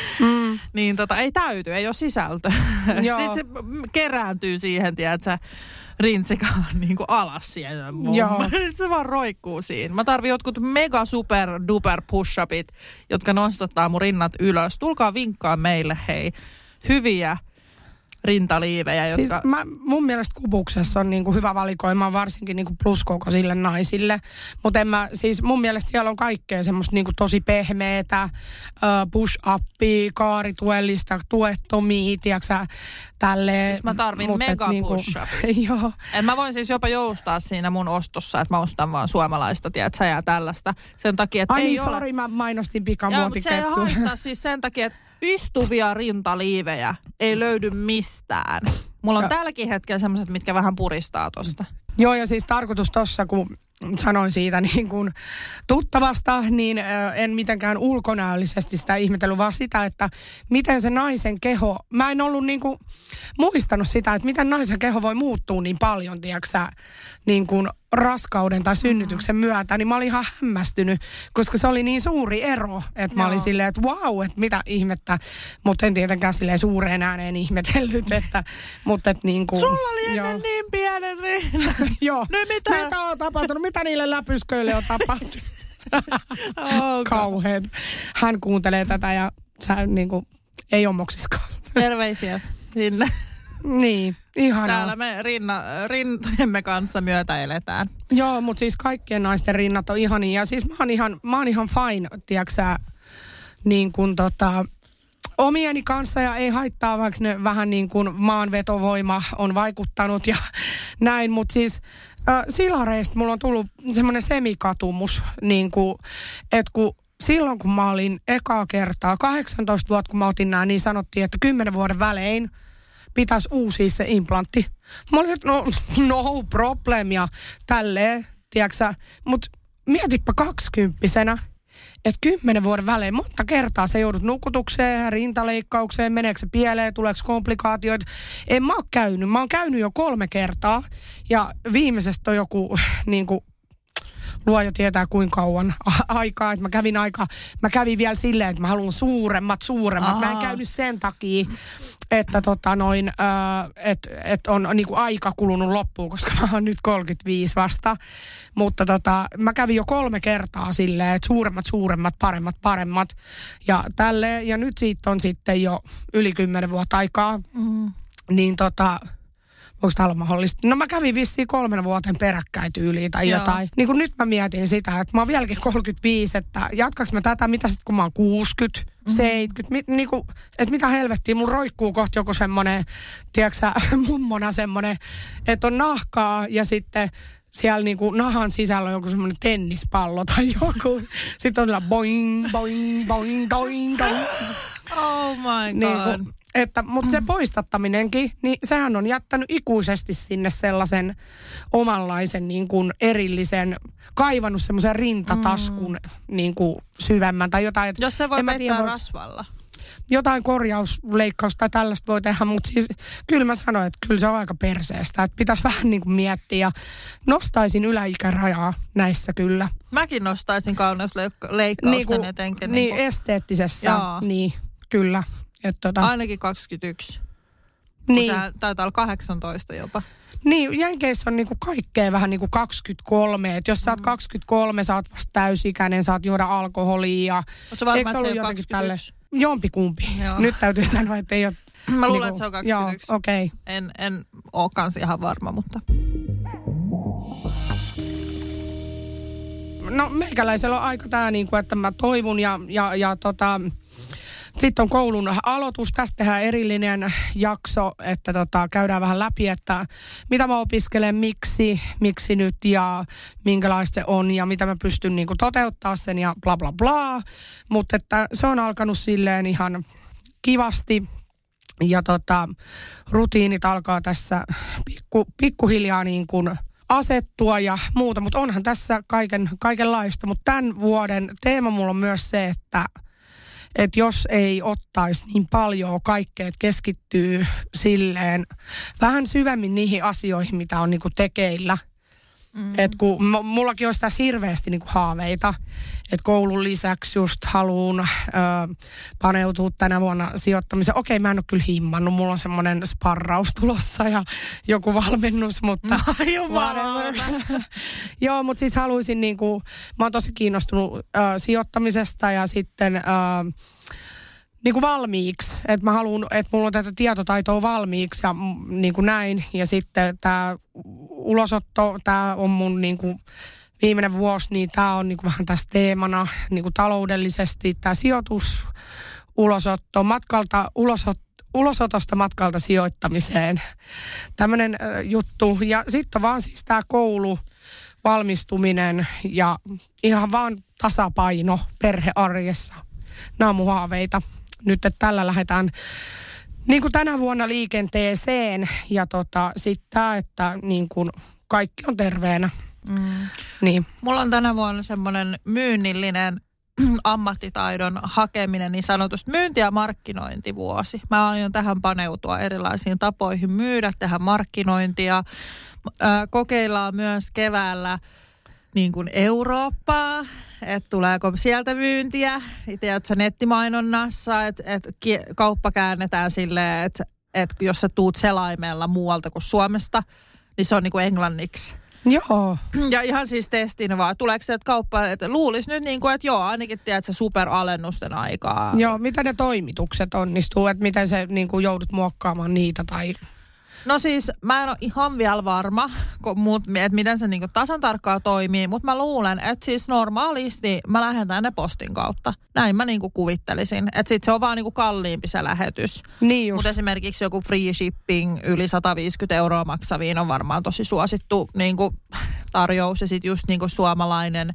Niin ei täyty, ei ole sisältö. Sitten se kerääntyy siihen, tiedät sä, rintsikaan niin kuin alas sieltä. Se vaan roikkuu siinä. Mä tarvin jotkut mega super duper push-upit, jotka nostattaa mun rinnat ylös. Tulkaa vinkkaa meille, hei, hyviä rintaliivejä, jotka... Siis mun mielestä kubuksessa on niinku hyvä valikoima, varsinkin niinku pluskokoisille naisille. Mutta mun mielestä siellä on kaikkea semmoista niinku tosi pehmeetä, push-uppia, kaarituellista, tuettomia, tiiäksä, tälleen. Siis mä tarvin mega push-upia. Joo. Et mä voin siis jopa joustaa siinä mun ostossa, että mä ostan vaan suomalaista, tiedätkö, ja tällaista. Sen takia, että ei ole... Sori, mä mainostin pikamuotiketjua. Joo, mutta se ei haittaa siis sen takia, että istuvia rintaliivejä ei löydy mistään. Mulla on tälläkin hetkellä sellaiset, mitkä vähän puristaa tosta. Joo, ja siis tarkoitus tossa, kun sanoin siitä niin kuin tuttavasta, niin en mitenkään ulkonäöllisesti sitä ihmetellyt, vaan sitä, että miten se naisen keho, mä en ollut niin kuin muistanut sitä, että miten naisen keho voi muuttua niin paljon, tiiäksä, niin kuin raskauden tai synnytyksen myötä, niin mä olin ihan hämmästynyt, koska se oli niin suuri ero, että mä olin silleen, että vau, että mitä ihmettä, mutta en tietenkään silleen suureen ääneen ihmetellyt, mutta että niin kuin... Sulla oli ennen niin pienet rinnat. Joo. Nyt mitä on tapahtunut? Mitä niille läpysköille on tapahtunut? Kauheet. Hän kuuntelee tätä ja sä niin kuin, ei ole moksiskaan. Terveisiä sinne. Niin, ihanaa. Täällä me rintojemme kanssa myötä eletään. Joo, mutta siis kaikkien naisten rinnat on ihania. Ja siis mä oon ihan fine, tiiäksä, niin kuin omieni kanssa ja ei haittaa, vaikka ne vähän niin kuin maanvetovoima on vaikuttanut ja näin. Mutta siis silareista mulla on tullut semmoinen semikatumus, niin kuin, että silloin kun mä olin ekaa kertaa, 18 vuotta kun mä otin nämä, niin sanottiin, että 10 vuoden välein pitäisi uusia se implantti. Mä olin, että no problem ja tälleen, tiiäksä. Mutta mietipä 20-vuotiaana, että 10 vuoden välein monta kertaa sä joudut nukutukseen, rintaleikkaukseen, meneekö se pieleen, tuleeko komplikaatioita. En mä ole käynyt. Mä oon käynyt jo 3 kertaa ja viimeisestä on joku niinku luoja tietää kuinka kauan aikaa, että mä kävin vielä silleen, että mä haluan suuremmat. Mä en käynyt sen takia, että et on niinku aika kulunut loppuun, koska mä oon nyt 35 vasta. Mutta mä kävin jo 3 kertaa silleen, että suuremmat, paremmat. Ja tälleen, ja nyt siitä on sitten jo yli 10 vuotta aikaa. Niin onko tämä olla mahdollista? No mä kävin vissiin 3 vuoten peräkkäin tyyliin tai jotain. Niin kun nyt mä mietin sitä, että mä oon vieläkin 35, että jatkaks mä tätä, mitä sitten kun mä oon 60, 70, niinku, että mitä helvettiä, mun roikkuu kohta joku semmonen, tiedätkö sä, mummona semmonen, että on nahkaa ja sitten siellä niinku nahan sisällä on joku semmoinen tennispallo tai joku. Sitten on boing, boing, boing, doing, doing. Oh my god. Niinku, mutta se poistattaminenkin, niin sehän on jättänyt ikuisesti sinne sellaisen omanlaisen niin kuin erillisen, kaivannut semmoisen rintataskun niin kuin syvemmän tai jotain. Jos se voi peittää rasvalla. jotain korjausleikkausta tai tällaista voi tehdä, mutta siis kyllä mä sanoin, että kyllä se on aika perseestä, että pitäisi vähän niin kuin miettiä ja nostaisin yläikärajaa näissä kyllä. Mäkin nostaisin kauneusleikkausten etenkin. Niin esteettisessä, Jaa. niin kyllä. Ainakin 21, niin. kun se taitaa olla 18 jopa. Niin, Jenkeissä on niinku kaikkea vähän niinku 23, että jos sä oot 23, sä oot vasta täysikäinen, saat juoda alkoholia. Ootko varma, että se ei ole 21? Jompikumpi. Joo. Nyt täytyy sanoa, että ei ole... Mä luulen, että se on 21. Joo, okei. En oo kans ihan varma, mutta... No meikäläisellä on aika tää niinku, että mä toivon ja sitten on koulun aloitus. Tästä tehdään erillinen jakso, että käydään vähän läpi, että mitä mä opiskelen, miksi nyt ja minkälaista se on ja mitä mä pystyn niinku toteuttaa sen ja bla bla bla. Mutta että se on alkanut silleen ihan kivasti ja rutiinit alkaa tässä pikkuhiljaa niin kuin asettua ja muuta, mutta onhan tässä kaikenlaista. Mutta tämän vuoden teema mulla on myös se, että jos ei ottaisi niin paljon kaikkea, että keskittyy silleen vähän syvemmin niihin asioihin, mitä on niinku tekeillä. Että kun mullakin olisi tässä hirveästi niinku haaveita, että koulun lisäksi just haluan paneutua tänä vuonna sijoittamiseen. Okei, mä en ole kyllä himmannut, mulla on semmoinen sparraus tulossa ja joku valmennus, mutta... Joo, mutta siis haluaisin niinku, mä oon tosi kiinnostunut sijoittamisesta ja sitten... niin kuin valmiiksi, että mä haluan, että mulla on tätä tietotaitoa valmiiksi ja niin kuin näin. Ja sitten tämä ulosotto, tämä on mun niin kuin viimeinen vuosi, niin tämä on niin kuin vähän tässä teemana niin kuin taloudellisesti. Tämä sijoitus, ulosotto, ulosotosta matkalta sijoittamiseen. Tämmöinen juttu. Ja sitten vaan siis tämä koulu, valmistuminen ja ihan vaan tasapaino perhearjessa. Nämä on mun haaveita. Nyt, että tällä lähdetään niin kuin tänä vuonna liikenteeseen ja sitten tämä, että niin kuin kaikki on terveenä. Niin. Mulla on tänä vuonna semmoinen myynnillinen ammattitaidon hakeminen, niin sanotusti myynti- ja markkinointivuosi. Mä aion tähän paneutua erilaisiin tapoihin myydä, tehdä markkinointia. Kokeillaan myös keväällä niin kuin Eurooppaa, että tuleeko sieltä myyntiä, tiedätkö, nettimainonnassa, että kauppa käännetään silleen, että jos sä tuut selaimella muualta kuin Suomesta, niin se on niin kuin englanniksi. Joo. Ja ihan siis testin vaan, tuleeko se, että kauppa, että luulisi nyt niin kuin, että joo, ainakin tiedätkö, superalennusten aikaa. Joo, mitä ne toimitukset onnistuu, että miten se niin kuin joudut muokkaamaan niitä tai... No siis mä en ole ihan vielä varma, että miten se niinku tasan tarkkaan toimii, mutta mä luulen, että siis normaalisti mä lähetän ne postin kautta. Näin mä niinku kuvittelisin, että sit se on vaan niinku kalliimpi se lähetys. Niin mutta esimerkiksi joku free shipping yli 150 € maksaviin on varmaan tosi suosittu niinku tarjous ja sit just niinku suomalainen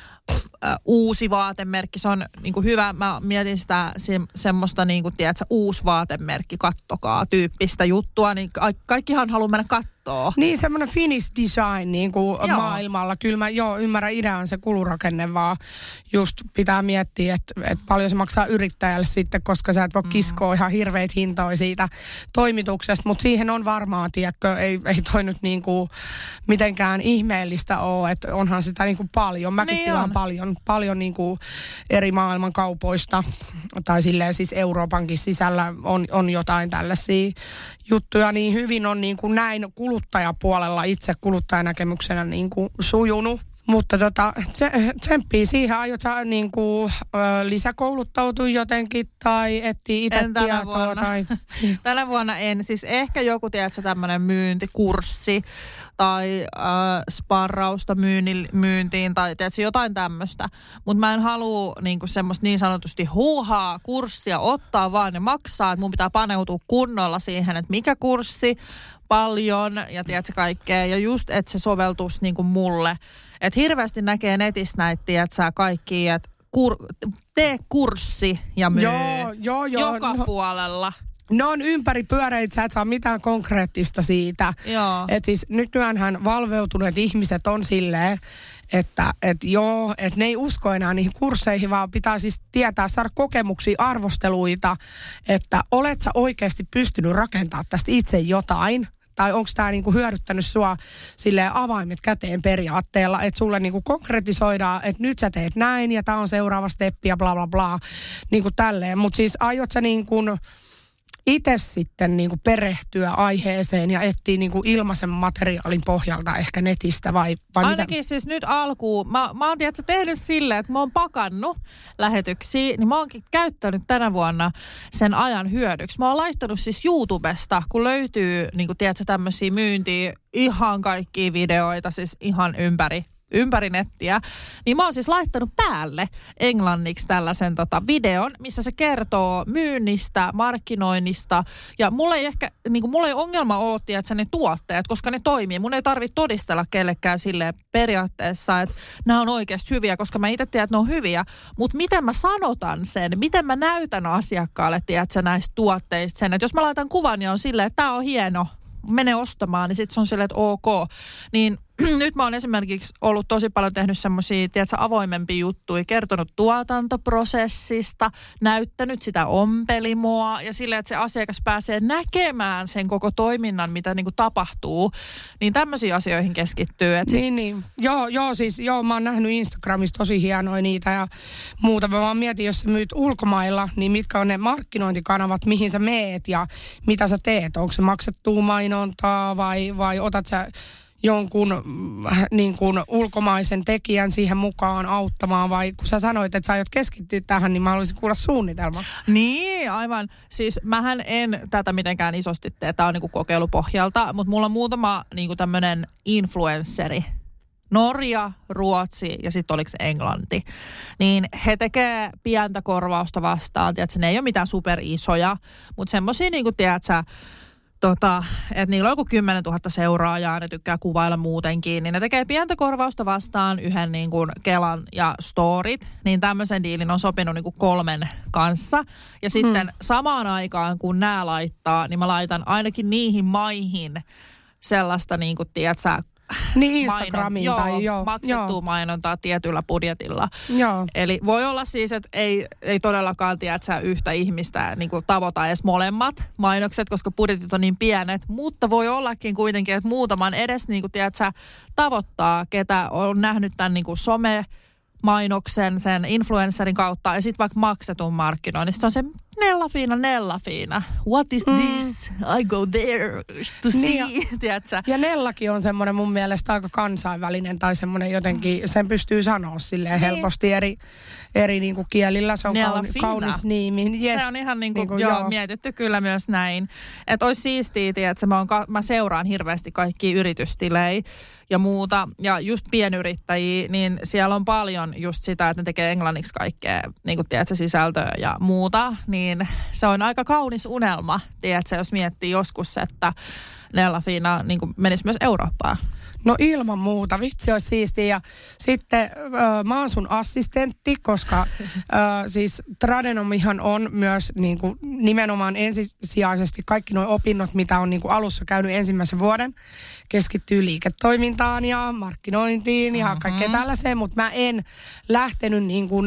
uusi vaatemerkki, se on niinku hyvä. Mä mietin sitä semmoista niinku, tiedätkö, uusi vaatemerkki, kattokaa tyyppistä juttua, niin kaikkihan haluaa mennä kattoo. Niin, semmoinen Finnish design niin kuin maailmalla. Kyllä mä ymmärrän idean se kulurakenne, vaan just pitää miettiä, että paljon se maksaa yrittäjälle sitten, koska sä et voi kiskoa ihan hirveitä hintoja siitä toimituksesta. Mutta siihen on varmaan, tiedätkö, ei toi nyt niin kuin mitenkään ihmeellistä ole, että onhan sitä niin kuin paljon. Mäkin niin tilaan paljon niin kuin eri maailman kaupoista, tai silleen siis Euroopankin sisällä on jotain tällaisia juttuja, niin hyvin on niin kuin näin kuluttajapuolella itse kuluttajanäkemyksenä niin kuin sujunut. Mutta tsemppii siihen, aiot sä niin kuin lisäkouluttautua jotenkin tai etsiä itse tietoa? Tänä vuonna en. Siis ehkä joku, tiedätkö, tämmöinen myyntikurssi tai sparrausta myyntiin tai tiedätkö, jotain tämmöistä. Mutta mä en halua niinku semmoista niin sanotusti huuhaa kurssia ottaa vaan ne maksaa. Että mun pitää paneutua kunnolla siihen, että mikä kurssi, paljon ja tiedätkö kaikkea. Ja just, että se soveltuisi niinku mulle. Että hirveästi näkee netissä näitä, tiedätkö, kaikkia, että tee kurssi ja myy. Joo. Joka puolella. Ne on ympäripyöreitä, sä et saa mitään konkreettista siitä. Että siis nykyäänhän valveutuneet ihmiset on silleen, että ne ei usko enää niihin kursseihin, vaan pitää siis tietää, saada kokemuksia, arvosteluita, että olet sä oikeasti pystynyt rakentamaan tästä itse jotain, tai onko tämä niinku hyödyttänyt sua silleen avaimet käteen periaatteella, että sulle niinku konkretisoidaan, että nyt sä teet näin ja tämä on seuraava steppi ja bla bla bla, niinku tälleen. Mutta siis aiot sä niinku itse sitten niinku perehtyä aiheeseen ja etsiä niinku ilmaisen materiaalin pohjalta ehkä netistä vai ainakin mitä? Siis nyt alkuun. Mä oon tiedätkö, tehnyt silleen, että mä oon pakannut lähetyksiä, niin mä oonkin käyttänyt tänä vuonna sen ajan hyödyksi. Mä oon laittanut siis YouTubesta, kun löytyy niinku tiedätkö tämmöisiä myyntiä, ihan kaikkia videoita, siis ihan ympäri nettiä, niin mä oon siis laittanut päälle englanniksi tällaisen videon, missä se kertoo myynnistä, markkinoinnista, ja mulla ei ongelma ole, että ne tuotteet, koska ne toimii. Mun ei tarvitse todistella kellekään silleen periaatteessa, että nämä on oikeasti hyviä, koska mä itse tiedän, että ne on hyviä, mutta miten mä sanotan sen, miten mä näytän asiakkaalle, tiedätkö, näistä tuotteista sen, että jos mä laitan kuvan ja on silleen, että tää on hieno, mene ostamaan, niin sitten se on silleen, että ok, niin nyt mä oon esimerkiksi ollut tosi paljon tehnyt semmoisia, tiedätkö, avoimempia juttuja, kertonut tuotantoprosessista, näyttänyt sitä ompelimoa ja silleen, että se asiakas pääsee näkemään sen koko toiminnan, mitä niinku tapahtuu, niin tämmöisiin asioihin keskittyy. Niin. Joo, mä oon nähnyt Instagramissa tosi hienoja niitä ja muuta. Mä vaan mietin, jos sä myyt ulkomailla, niin mitkä on ne markkinointikanavat, mihin sä meet ja mitä sä teet. Onko se maksettua mainontaa vai otat sä jonkun niin kuin ulkomaisen tekijän siihen mukaan auttamaan, vai kun sä sanoit, että sä aiot keskittyä tähän, niin mä haluaisin kuulla suunnitelman. Niin, aivan. Siis mähän en tätä mitenkään isosti tee, tää on niin kuin kokeilupohjalta, mutta mulla on muutama niin kuin tämmönen influensseri. Norja, Ruotsi ja sitten oliko se Englanti. Niin he tekee pientä korvausta vastaan, tiedätkö, ne ei ole mitään superisoja, mutta semmosia niin kuin tiedätkö, että niillä on joku 10 000 seuraajaa, ne tykkää kuvailla muutenkin, niin ne tekee pientä korvausta vastaan yhden niin kuin Kelan ja Storit, niin tämmöisen diilin on sopinut niin kuin 3 kanssa. Ja sitten samaan aikaan, kun nämä laittaa, niin mä laitan ainakin niihin maihin sellaista niin kuin, tiedätkö, niin Instagramiin maksettua mainontaa tietyllä budjetilla. Joo. Eli voi olla siis, että ei todellakaan tiedätkö, yhtä ihmistä niin kuin tavoita edes molemmat mainokset, koska budjetit on niin pienet, mutta voi ollakin kuitenkin, että muutaman edes niin kuin, tiedätkö, tavoittaa, ketä on nähnyt tämän niin kuin some-mainoksen sen influencerin kautta ja sitten vaikka maksetun markkinoinnin. Se on se Nella Fiina. What is this? I go there to see. Niin, tiedätkö? Ja Nellakin on semmoinen mun mielestä aika kansainvälinen tai semmoinen jotenkin, sen pystyy sanoa silleen helposti eri niin kuin kielillä. Se on kaunis nimi. Yes. Se on ihan niin kuin mietitty kyllä myös näin. Että olisi siistiä, tiedätkö, mä seuraan hirveästi kaikkia yritystilejä ja muuta. Ja just pienyrittäjiä, niin siellä on paljon just sitä, että ne tekee englanniksi kaikkea, niin kuin tiedätkö, sisältöä ja muuta. Niin se on aika kaunis unelma, tiedätkö, jos miettii joskus, että Nella Fiina niin kuin menisi myös Eurooppaan. No ilman muuta, vitsi olisi siistiä. Ja sitten mä oon sun assistentti, koska siis Tradenomihan on myös niin kuin, nimenomaan ensisijaisesti kaikki nuo opinnot, mitä on niin kuin alussa käynyt ensimmäisen vuoden, keskittyy liiketoimintaan ja markkinointiin ja kaikkea tällaiseen, mutta mä en lähtenyt niin kuin,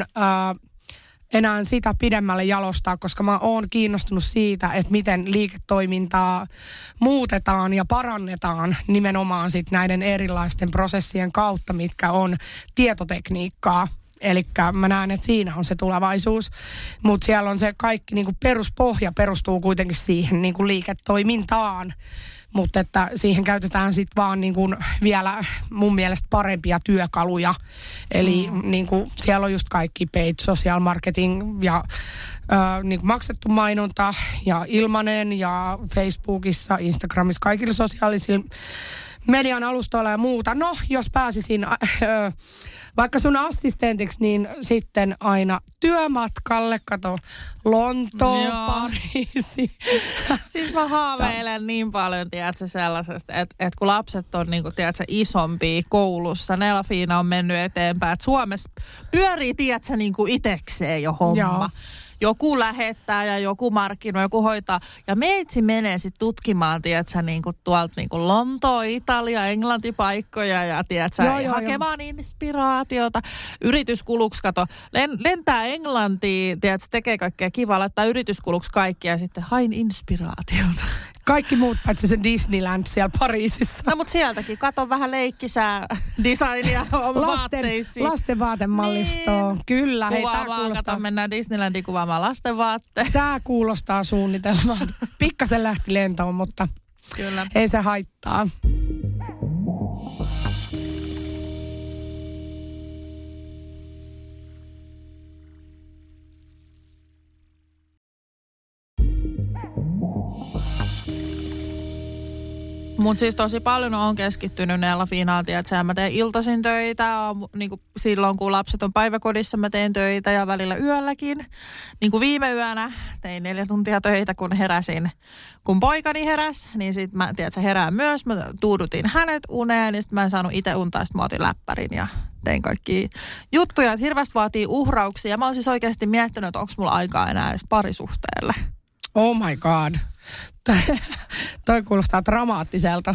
enää sitä pidemmälle jalostaa, koska mä oon kiinnostunut siitä, että miten liiketoimintaa muutetaan ja parannetaan nimenomaan sit näiden erilaisten prosessien kautta, mitkä on tietotekniikkaa. Eli mä näen, että siinä on se tulevaisuus, mutta siellä on se kaikki niin kuin peruspohja perustuu kuitenkin siihen niin kuin liiketoimintaan. Mutta että siihen käytetään sitten vaan niin kuin vielä mun mielestä parempia työkaluja. Eli niin kuin siellä on just kaikki paid social marketing ja niin kuin maksettu mainonta ja ilmanen ja Facebookissa, Instagramissa, kaikilla sosiaalisilla median alustoilla ja muuta. No, jos pääsisin vaikka sun assistentiksi, niin sitten aina työmatkalle, kato, Lontoon, Pariisi. Siis mä haaveilen niin paljon, tiedätkö, sellaisesta, että kun lapset on niin kuin, tiedätkö, isompia koulussa, Nella Fiina on mennyt eteenpäin, että Suomessa pyörii, tiedätkö, niin kuin itekseen jo homma. Joo. joku lähettää ja joku markkinoi, joku hoitaa. Ja meitsi menee sitten tutkimaan, tiedätkö, niinku tuolta niinku Lontoa, Italia, Englantipaikkoja ja tiedätkö, hakemaan inspiraatiota. Yrityskuluksi, kato, lentää Englantiin, tiedätkö, tekee kaikkea kivaa, laittaa yrityskuluksi kaikkia ja sitten hain inspiraatiota. Kaikki muut paitsi se Disneyland siellä Pariisissa. No mutta sieltäkin, kato vähän leikkisää designia vaatteisiin. Lasten vaatemallistoa, niin. Kyllä. Kuvaamaan, kato, mennään Disneylandiin kuvaamaan lasten vaatteet. Tämä kuulostaa suunnitelmalta. Pikkasen lähti lentoon, mutta kyllä. Ei se haittaa. Mutta siis tosi paljon on keskittynyt Nella Finaaltiin, että mä teen iltaisin töitä, niin kuin silloin kun lapset on päiväkodissa mä teen töitä ja välillä yölläkin. Niin kuin viime yönä tein 4 tuntia töitä, kun heräsin. Kun poikani heräsi, niin sitten mä herään myös. Mä tuudutin hänet uneen, niin sitten mä en saanut itse untaa, sitten mä otin läppärin ja tein kaikkia juttuja. Että hirveästi vaatii uhrauksia ja mä oon siis oikeasti miettinyt, että onko mulla aikaa enää edes parisuhteelle. Oh my god. Toi kuulostaa dramaattiselta.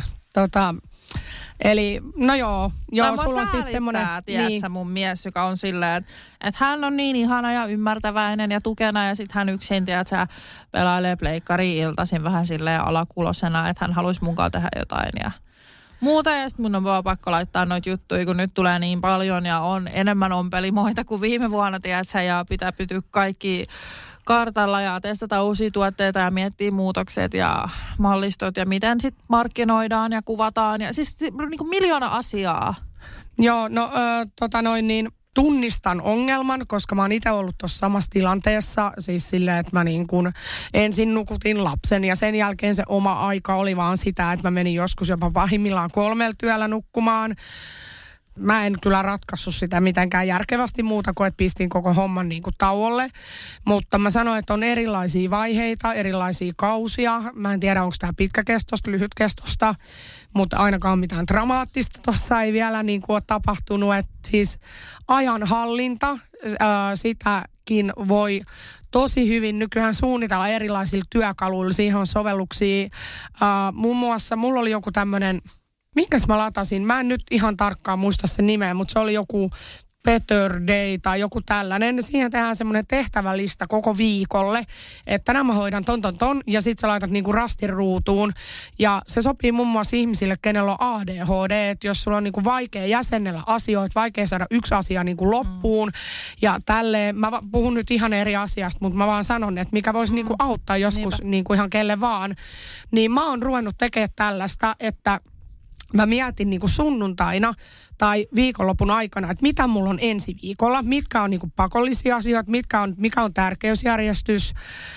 Eli, no joo sulla on siis semmoinen... Tiedätkö, mun mies, joka on silleen, että hän on niin ihana ja ymmärtäväinen ja tukena ja sitten hän yksin, tiedätkö, pelailee pleikkariin iltaisin vähän silleen alakulosena, että hän haluaisi mukaan tehdä jotain ja muuta. Ja sitten mun on vaan pakko laittaa noita juttuja, kun nyt tulee niin paljon ja on enemmän ompelimoita kuin viime vuonna, tiedätkö, ja pitää pysyä kaikki kartalla ja testata uusia tuotteita ja miettiä muutokset ja mallistot ja miten sitten markkinoidaan ja kuvataan ja siis niin kuin miljoona asiaa. Joo, no tunnistan ongelman, koska mä oon itse ollut tuossa samassa tilanteessa, siis silleen, että mä niin kuin ensin nukutin lapsen ja sen jälkeen se oma aika oli vaan sitä, että mä menin joskus jopa pahimmillaan 3 yöllä nukkumaan. Mä en kyllä ratkaissut sitä mitenkään järkevästi muuta kuin, että pistin koko homman niin kuin tauolle. Mutta mä sanoin, että on erilaisia vaiheita, erilaisia kausia. Mä en tiedä, onko tämä pitkäkestosta, lyhytkestosta, mutta ainakaan mitään dramaattista tuossa ei vielä niin kuin ole tapahtunut. Että siis ajanhallinta, sitäkin voi tosi hyvin nykyään suunnitella erilaisilla työkaluilla. Siihen on sovelluksia. Muun muassa mulla oli joku tämmöinen... Minkäs mä latasin? Mä en nyt ihan tarkkaan muista sen nimeä, mutta se oli joku Better Day tai joku tällainen. Siihen tehdään semmoinen tehtävälista koko viikolle, että tänään mä hoidan ton ja sit sä laitat niinku rastin ruutuun. Ja se sopii muun muassa ihmisille, kenellä on ADHD, että jos sulla on niinku vaikea jäsennellä asioita, vaikea saada yksi asia niinku loppuun. Ja tälleen, mä puhun nyt ihan eri asiasta, mutta mä vaan sanon, että mikä voisi niinku auttaa joskus niinku ihan kelle vaan. Niin mä oon ruvennut tekemään tällaista, että mä mietin niinku sunnuntaina tai viikonlopun aikana, että mitä mulla on ensi viikolla, mitkä on niinku pakollisia asioita, mikä on tärkeysjärjestys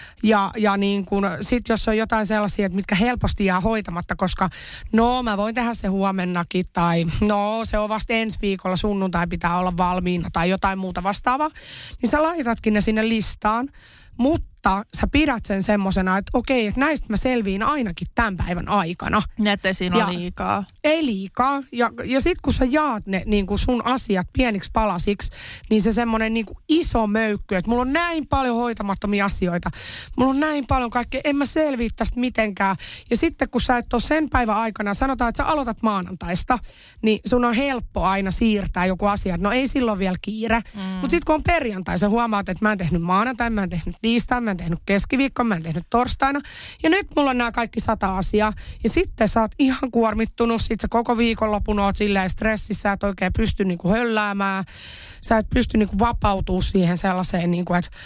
ja niin kuin sit jos on jotain sellaisia, että mitkä helposti jää hoitamatta, koska no mä voin tehdä se huomennakin tai no se on vasta ensi viikolla, sunnuntai pitää olla valmiina tai jotain muuta vastaavaa, niin sä laitatkin ne sinne listaan, mutta sä pidät sen semmosena, että okei, että näistä mä selviin ainakin tämän päivän aikana. Ettei siinä ole liikaa. Ei liikaa. Ja sit kun sä jaat ne niin kuin sun asiat pieniksi palasiksi, niin se semmonen niin kuin iso möykky, että mulla on näin paljon hoitamattomia asioita. Mulla on näin paljon kaikkea, en mä selviä tästä mitenkään. Ja sitten kun sä et ole sen päivän aikana, sanotaan, että sä aloitat maanantaista, niin sun on helppo aina siirtää joku asia. No ei silloin vielä kiire. Mutta sitten kun on perjantai, sä huomaat, että mä en tehnyt maanantai, mä en tehnyt tiistai, mä en tehnyt keskiviikkoa, mä en tehnyt torstaina. Ja nyt mulla on nämä kaikki 100 asiaa. Ja sitten sä oot ihan kuormittunut. Sitten sä koko viikonlopun oot silleen stressissä, et oikein pysty niinku hölläämään. Sä et pysty niinku vapautumaan siihen sellaiseen, niinku, että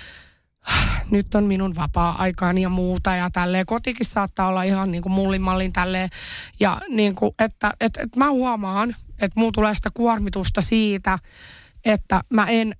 nyt on minun vapaa-aikaani ja muuta. Ja tälleen kotikin saattaa olla ihan niinku mullimallin tälleen. Ja niinku, että mä huomaan, että mulla tulee sitä kuormitusta siitä, että mä en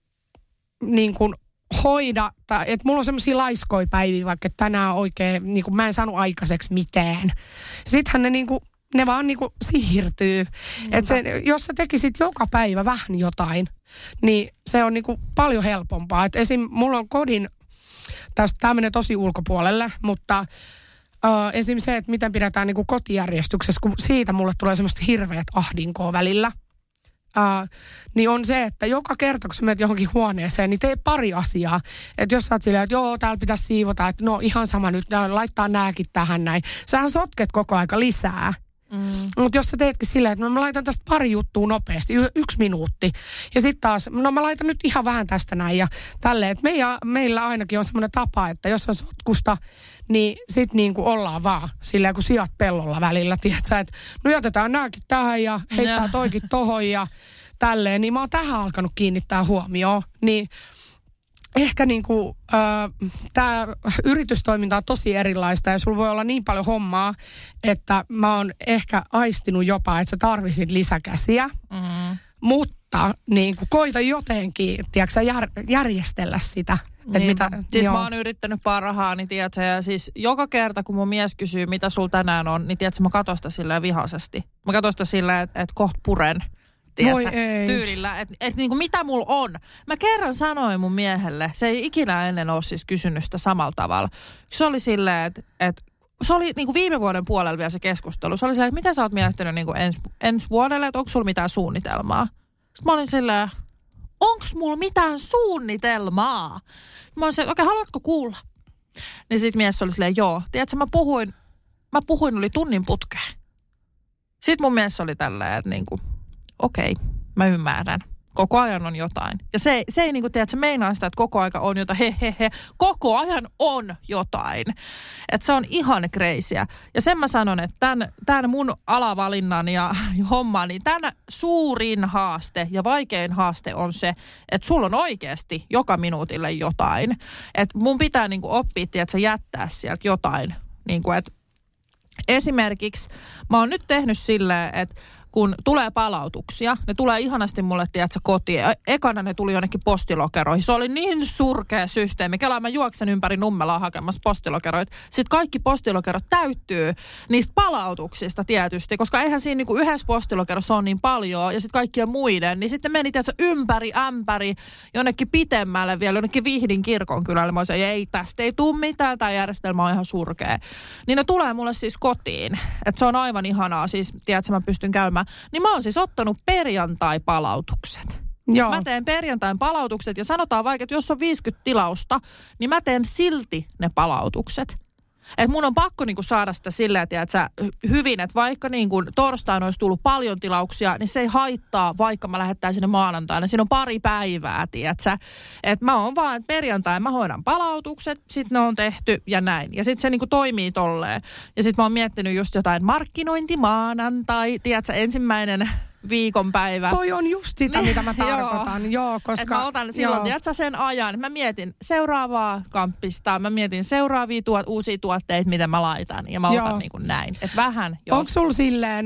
niinku hoida, että mulla on semmoisia laiskoja päiviä, vaikka tänään oikein, niin kuin mä en saanut aikaiseksi mitään. Sittenhän ne niinku, ne vaan niinku siirtyy. Että jos sä tekisit joka päivä vähän jotain, niin se on niinku paljon helpompaa. Että esim. Mulla on kodin, tää menee tosi ulkopuolelle, mutta esim. Se, että miten pidetään niinku kotijärjestyksessä, kun siitä mulle tulee semmoista hirveät ahdinkoa välillä. niin on se, että joka kerta, kun sä menet johonkin huoneeseen, niin tee pari asiaa. Että jos sä oot silleen, että joo, täällä pitäisi siivota, että no ihan sama nyt, laittaa nääkin tähän näin. Sähän sotket koko aika lisää. Mutta jos sä teetkin silleen, että mä laitan tästä pari juttua nopeasti, 1 minuutti. Ja sitten taas, no mä laitan nyt ihan vähän tästä näin ja tälleen. Että meillä ainakin on semmoinen tapa, että jos on sotkusta, niin sit niinku ollaan vaan silleen, kun sijat pellolla välillä. Tiedätkö, että no jätetään nääkin tähän ja heittää toikin tohon ja tälleen. Niin mä oon tähän alkanut kiinnittää huomioon. Niin ehkä niinku, tämä yritystoiminta on tosi erilaista ja sulla voi olla niin paljon hommaa, että mä oon ehkä aistinut jopa, että sä tarvisit lisäkäsiä. Mutta niin kuin koita jotenkin, tiedätkö, järjestellä sitä. Niin, mitä, siis joo. Mä oon yrittänyt parhaani, tiedätkö, ja siis joka kerta, kun mun mies kysyy, mitä sulla tänään on, niin tiedätkö, mä katon sitä silleen vihaisesti. Mä katon sitä silleen, että kohta puren. Tiedätkö, tyylillä, että niin kuin mitä mulla on. Mä kerran sanoin mun miehelle, se ei ikinä ennen ole siis kysynyt sitä samalla tavalla. Se oli silleen, että se oli niin kuin viime vuoden puolella vielä se keskustelu. Se oli silleen, että mitä sä oot miettinyt niin kuin ensi vuodelle, että onko sulla mitään suunnitelmaa? Sitten mä olin silleen, onks mulla mitään suunnitelmaa? Mä olin silleen, okei, haluatko kuulla? Niin sit mies oli silleen, joo. Tiedätkö, mä puhuin oli tunnin putkeen. Sitten mun mies oli tälleen, että niinku, okei, mä ymmärrän. Koko ajan on jotain. Ja se ei niin kuin tiedä, että se meinaa sitä, että koko ajan on jotain. Koko ajan on jotain. Että se on ihan kreisiä. Ja sen mä sanon, että tämän mun alavalinnan ja homman, niin tämän suurin haaste ja vaikein haaste on se, että sulla on oikeasti joka minuutille jotain. Että mun pitää niin kuin oppia, että jättää sieltä jotain. Niin kuin, että esimerkiksi mä oon nyt tehnyt silleen, että kun tulee palautuksia, ne tulee ihanasti mulle, tiedätkö, kotiin. Ekana ne tuli jonnekin postilokeroihin. Se oli niin surkea systeemi. Kelaa mä juoksen ympäri Nummelaa hakemassa postilokeroit. Sitten kaikki postilokerot täyttyy niistä palautuksista tietysti, koska eihän siinä niinku yhdessä postilokerossa on niin paljon ja sitten kaikkien muiden. Niin sitten meni, tiedätkö, ympäri ämpäri jonnekin pitemmälle vielä, jonnekin Vihdin kirkonkylälle. Mä olisin, ei, tästä ei tule mitään, tämä järjestelmä on ihan surkea. Niin ne tulee mulle siis kotiin. Että se on aivan ihanaa, siis tiedätkö, mä pystyn käymään. Niin mä oon siis ottanut perjantai-palautukset. Joo. Mä teen perjantain palautukset ja sanotaan vaikka, että jos on 50 tilausta, niin mä teen silti ne palautukset. Että mun on pakko niinku saada sitä silleen, että hyvin, että vaikka niinku torstaina olisi tullut paljon tilauksia, niin se ei haittaa, vaikka mä lähettäisin sinne maanantaina. Siinä on pari päivää, tiedätkö? Että mä oon vaan, että perjantai mä hoidan palautukset, sit ne on tehty ja näin. Ja sit se niinku toimii tolleen. Ja sit mä oon miettinyt just jotain markkinointimaanantai, tiedätkö, ensimmäinen viikonpäivä. Toi on just sitä, mitä mä tarkoitan. Joo, koska... Että mä otan silloin, tiedätkö, sen ajan. Mä mietin seuraavaa kamppista, mä mietin seuraavia uusia tuotteita, mitä mä laitan. Ja mä otan niin kuin näin. Että vähän... Onko sulla silleen...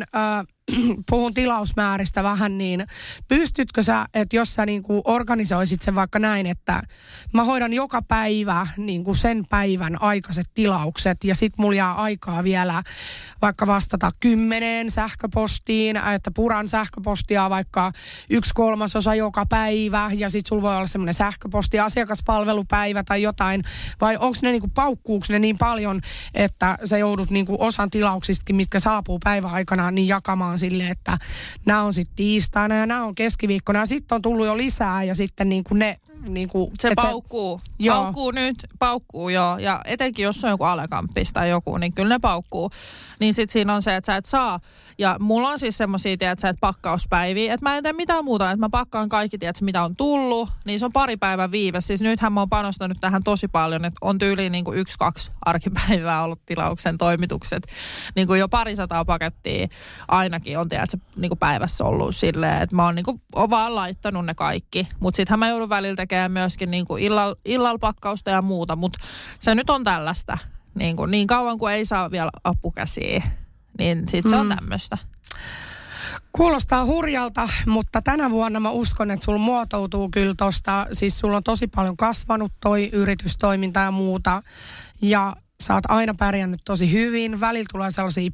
puhun tilausmääristä vähän, niin pystytkö sä, että jos sä niinku organisoisit sen vaikka näin, että mä hoidan joka päivä niinku sen päivän aikaiset tilaukset ja sit mulla jää aikaa vielä vaikka vastata 10 sähköpostiin, että puran sähköpostia vaikka 1/3 joka päivä ja sit sulla voi olla semmoinen sähköposti, asiakaspalvelupäivä tai jotain, vai onko ne niinku, paukkuuko ne niin paljon, että sä joudut niinku osan tilauksistakin, mitkä saapuu päivän aikana, niin jakamaan silleen, että nämä on sitten tiistaina ja nämä on keskiviikkona ja sitten on tullut jo lisää ja sitten niinku ne... Niinku, se paukkuu. Paukkuu joo. Ja etenkin jos on joku alekamppis tai joku, niin kyllä ne paukkuu. Niin sit siinä on se, että sä et saa. Ja mulla on siis semmosia, että pakkauspäiviä, että mä en tee mitään muuta, että mä pakkaan kaikki, tiedätkö, mitä on tullut. Niin se on pari päivän viive. Siis nythän mä oon panostanut tähän tosi paljon, että on tyyliin niin kuin 1-2 arkipäivää ollut tilauksen toimitukset. Niin kuin jo 200 pakettia ainakin on, tiedätkö, niin kuin päivässä ollut silleen, että mä oon niin kuin vaan laittanut ne kaikki. Mutta sittenhän mä joudun välillä tekemään myöskin niin kuin illalla pakkausta ja muuta, mutta se nyt on tällaista. Niin kauan kuin ei saa vielä apukäsiä. Niin sit se on tämmöistä. Kuulostaa hurjalta, mutta tänä vuonna mä uskon, että sulla muotoutuu kyllä tosta. Siis sulla on tosi paljon kasvanut toi yritystoiminta ja muuta. Ja sä oot aina pärjännyt tosi hyvin. Välillä tulee sellaisia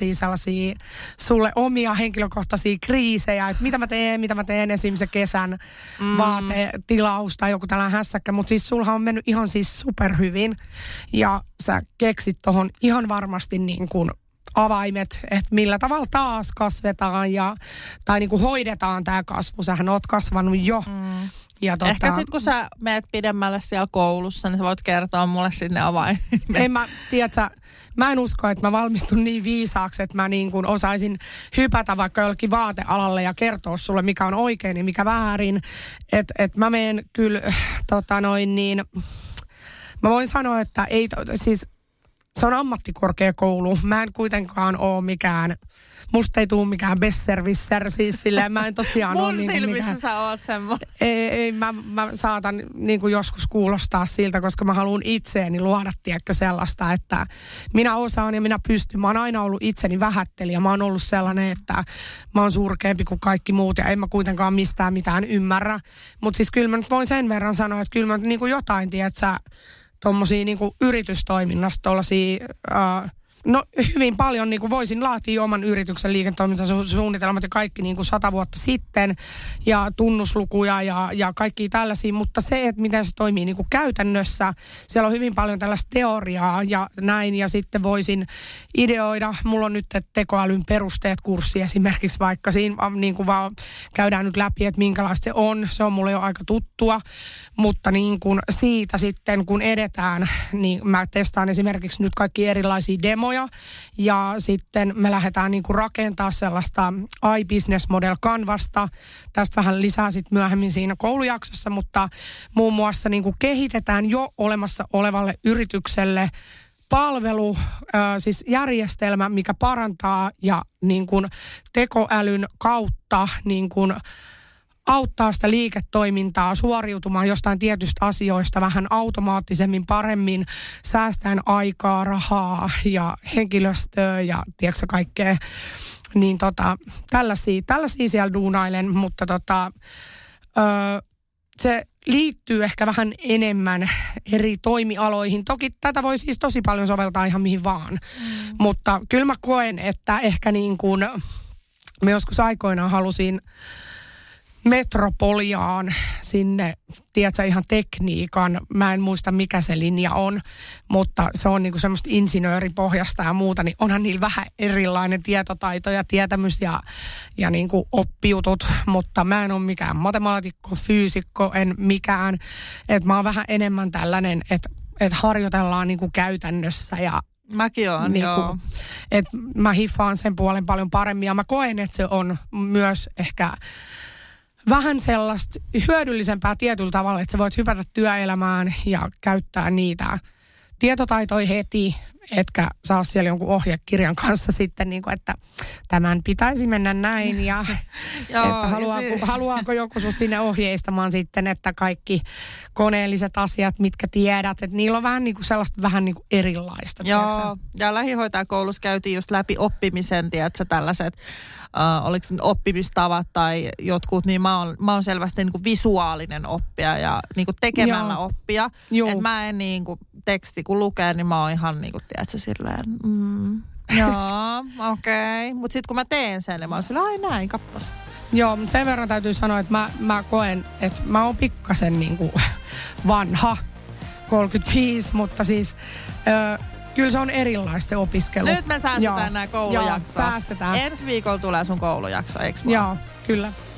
sulle omia henkilökohtaisia kriisejä, että mitä mä teen esimerkiksi se kesän vaatetilaus tai joku tällainen hässäkkä. Mutta siis sullahan on mennyt ihan siis superhyvin. Ja sä keksit tohon ihan varmasti niin kuin avaimet, että millä tavalla taas kasvetaan tai niin kuin hoidetaan tämä kasvu. Sähän oot kasvanut jo. Ja ehkä sitten kun sä meet pidemmälle siellä koulussa, niin sä voit kertoa mulle sitten ne avaimet. Mä en usko, että mä valmistun niin viisaaksi, että mä niin kuin osaisin hypätä vaikka jollekin vaatealalle ja kertoa sulle, mikä on oikein ja mikä väärin. Että mä menen kyllä, mä voin sanoa, että siis se on ammattikorkeakoulu. Mä en kuitenkaan ole mikään, musta ei tule mikään besserwisser, siis silleen mä en tosiaan ole niin kuin mikään. sä oot semmoinen. Ei, mä saatan niin kuin joskus kuulostaa siltä, koska mä haluan itseeni luoda, tiedätkö, sellaista, että minä osaan ja minä pystyn. Mä oon aina ollut itseni vähättelijä. Mä oon ollut sellainen, että mä oon surkeampi kuin kaikki muut ja en mä kuitenkaan mistään mitään ymmärrä. Mutta siis kyllä mä nyt voin sen verran sanoa, että kyllä mä niin kuin jotain, tiedätkö, tommosia niin kuin yritystoiminnasta, tollasia, no hyvin paljon niin kuin voisin laatia oman yrityksen liiketoimintasuunnitelmat ja kaikki niin kuin 100 vuotta sitten ja tunnuslukuja ja kaikki tällaisia, mutta se, että miten se toimii niin kuin käytännössä, siellä on hyvin paljon tällaista teoriaa ja näin ja sitten voisin ideoida, mulla on nyt tekoälyn perusteet kurssi esimerkiksi vaikka siinä niin kuin vaan käydään nyt läpi, että minkälaista se on mulle jo aika tuttua, mutta niin kuin siitä sitten kun edetään, niin mä testaan esimerkiksi nyt kaikki erilaisia demoja ja sitten me lähdetään niin kuin rakentaa sellaista iBusiness Model Canvasta. Tästä vähän lisää sitten myöhemmin siinä koulujaksossa, mutta muun muassa niin kuin kehitetään jo olemassa olevalle yritykselle palvelu, siis järjestelmä, mikä parantaa ja niin kuin tekoälyn kautta niin kuin auttaa sitä liiketoimintaa suoriutumaan jostain tietystä asioista vähän automaattisemmin, paremmin, säästäen aikaa, rahaa ja henkilöstöä ja tiedätkö kaikkea. Niin tällaisia siellä duunailen, mutta se liittyy ehkä vähän enemmän eri toimialoihin. Toki tätä voi siis tosi paljon soveltaa ihan mihin vaan, mutta kyllä mä koen, että ehkä niin kuin mä joskus aikoinaan halusin Metropoliaan sinne, tiedätkö, ihan tekniikan. Mä en muista, mikä se linja on, mutta se on niinku semmoista insinööripohjasta ja muuta, niin onhan niillä vähän erilainen tietotaito ja tietämys ja niinku oppiutut, mutta mä en ole mikään matemaatikko, fyysikko, en mikään. Että mä oon vähän enemmän tällainen, että harjoitellaan niinku käytännössä ja mäkin oon, niinku, joo. Että mä hiffaan sen puolen paljon paremmin ja mä koen, että se on myös ehkä vähän sellaista hyödyllisempää tietyllä tavalla, että sä voit hypätä työelämään ja käyttää niitä tietotaitoja heti, etkä saa siellä jonkun ohjekirjan kanssa sitten, niin kuin, että tämän pitäisi mennä näin ja että haluaako joku sut sinne ohjeistamaan sitten, että kaikki koneelliset asiat, mitkä tiedät, että niillä on vähän niin kuin sellaista vähän niin kuin erilaista. Joo, tiedätkö? ja lähihoitajakoulussa käytiin just läpi oppimisen, tiedätkö, tällaiset, oliko se oppimistavat tai jotkut, niin mä oon selvästi niin kuin visuaalinen oppia ja niin kuin tekemällä oppia. Että mä en niin kuin teksti kun lukee, niin mä oon ihan niin kuin, tiedätkö, silleen, joo, okei. Mutta sitten kun mä teen sen, niin mä oon silleen, ai näin, kappas. Joo, mutta sen verran täytyy sanoa, että mä koen, että mä oon pikkasen niin kuin vanha, 35, mutta siis kyllä se on erilaista se opiskelu. Nyt me säästetään nämä koulujaksoa. Joo, säästetään. Ensi viikolla tulee sun koulujakso, eikö vaan? Joo, kyllä.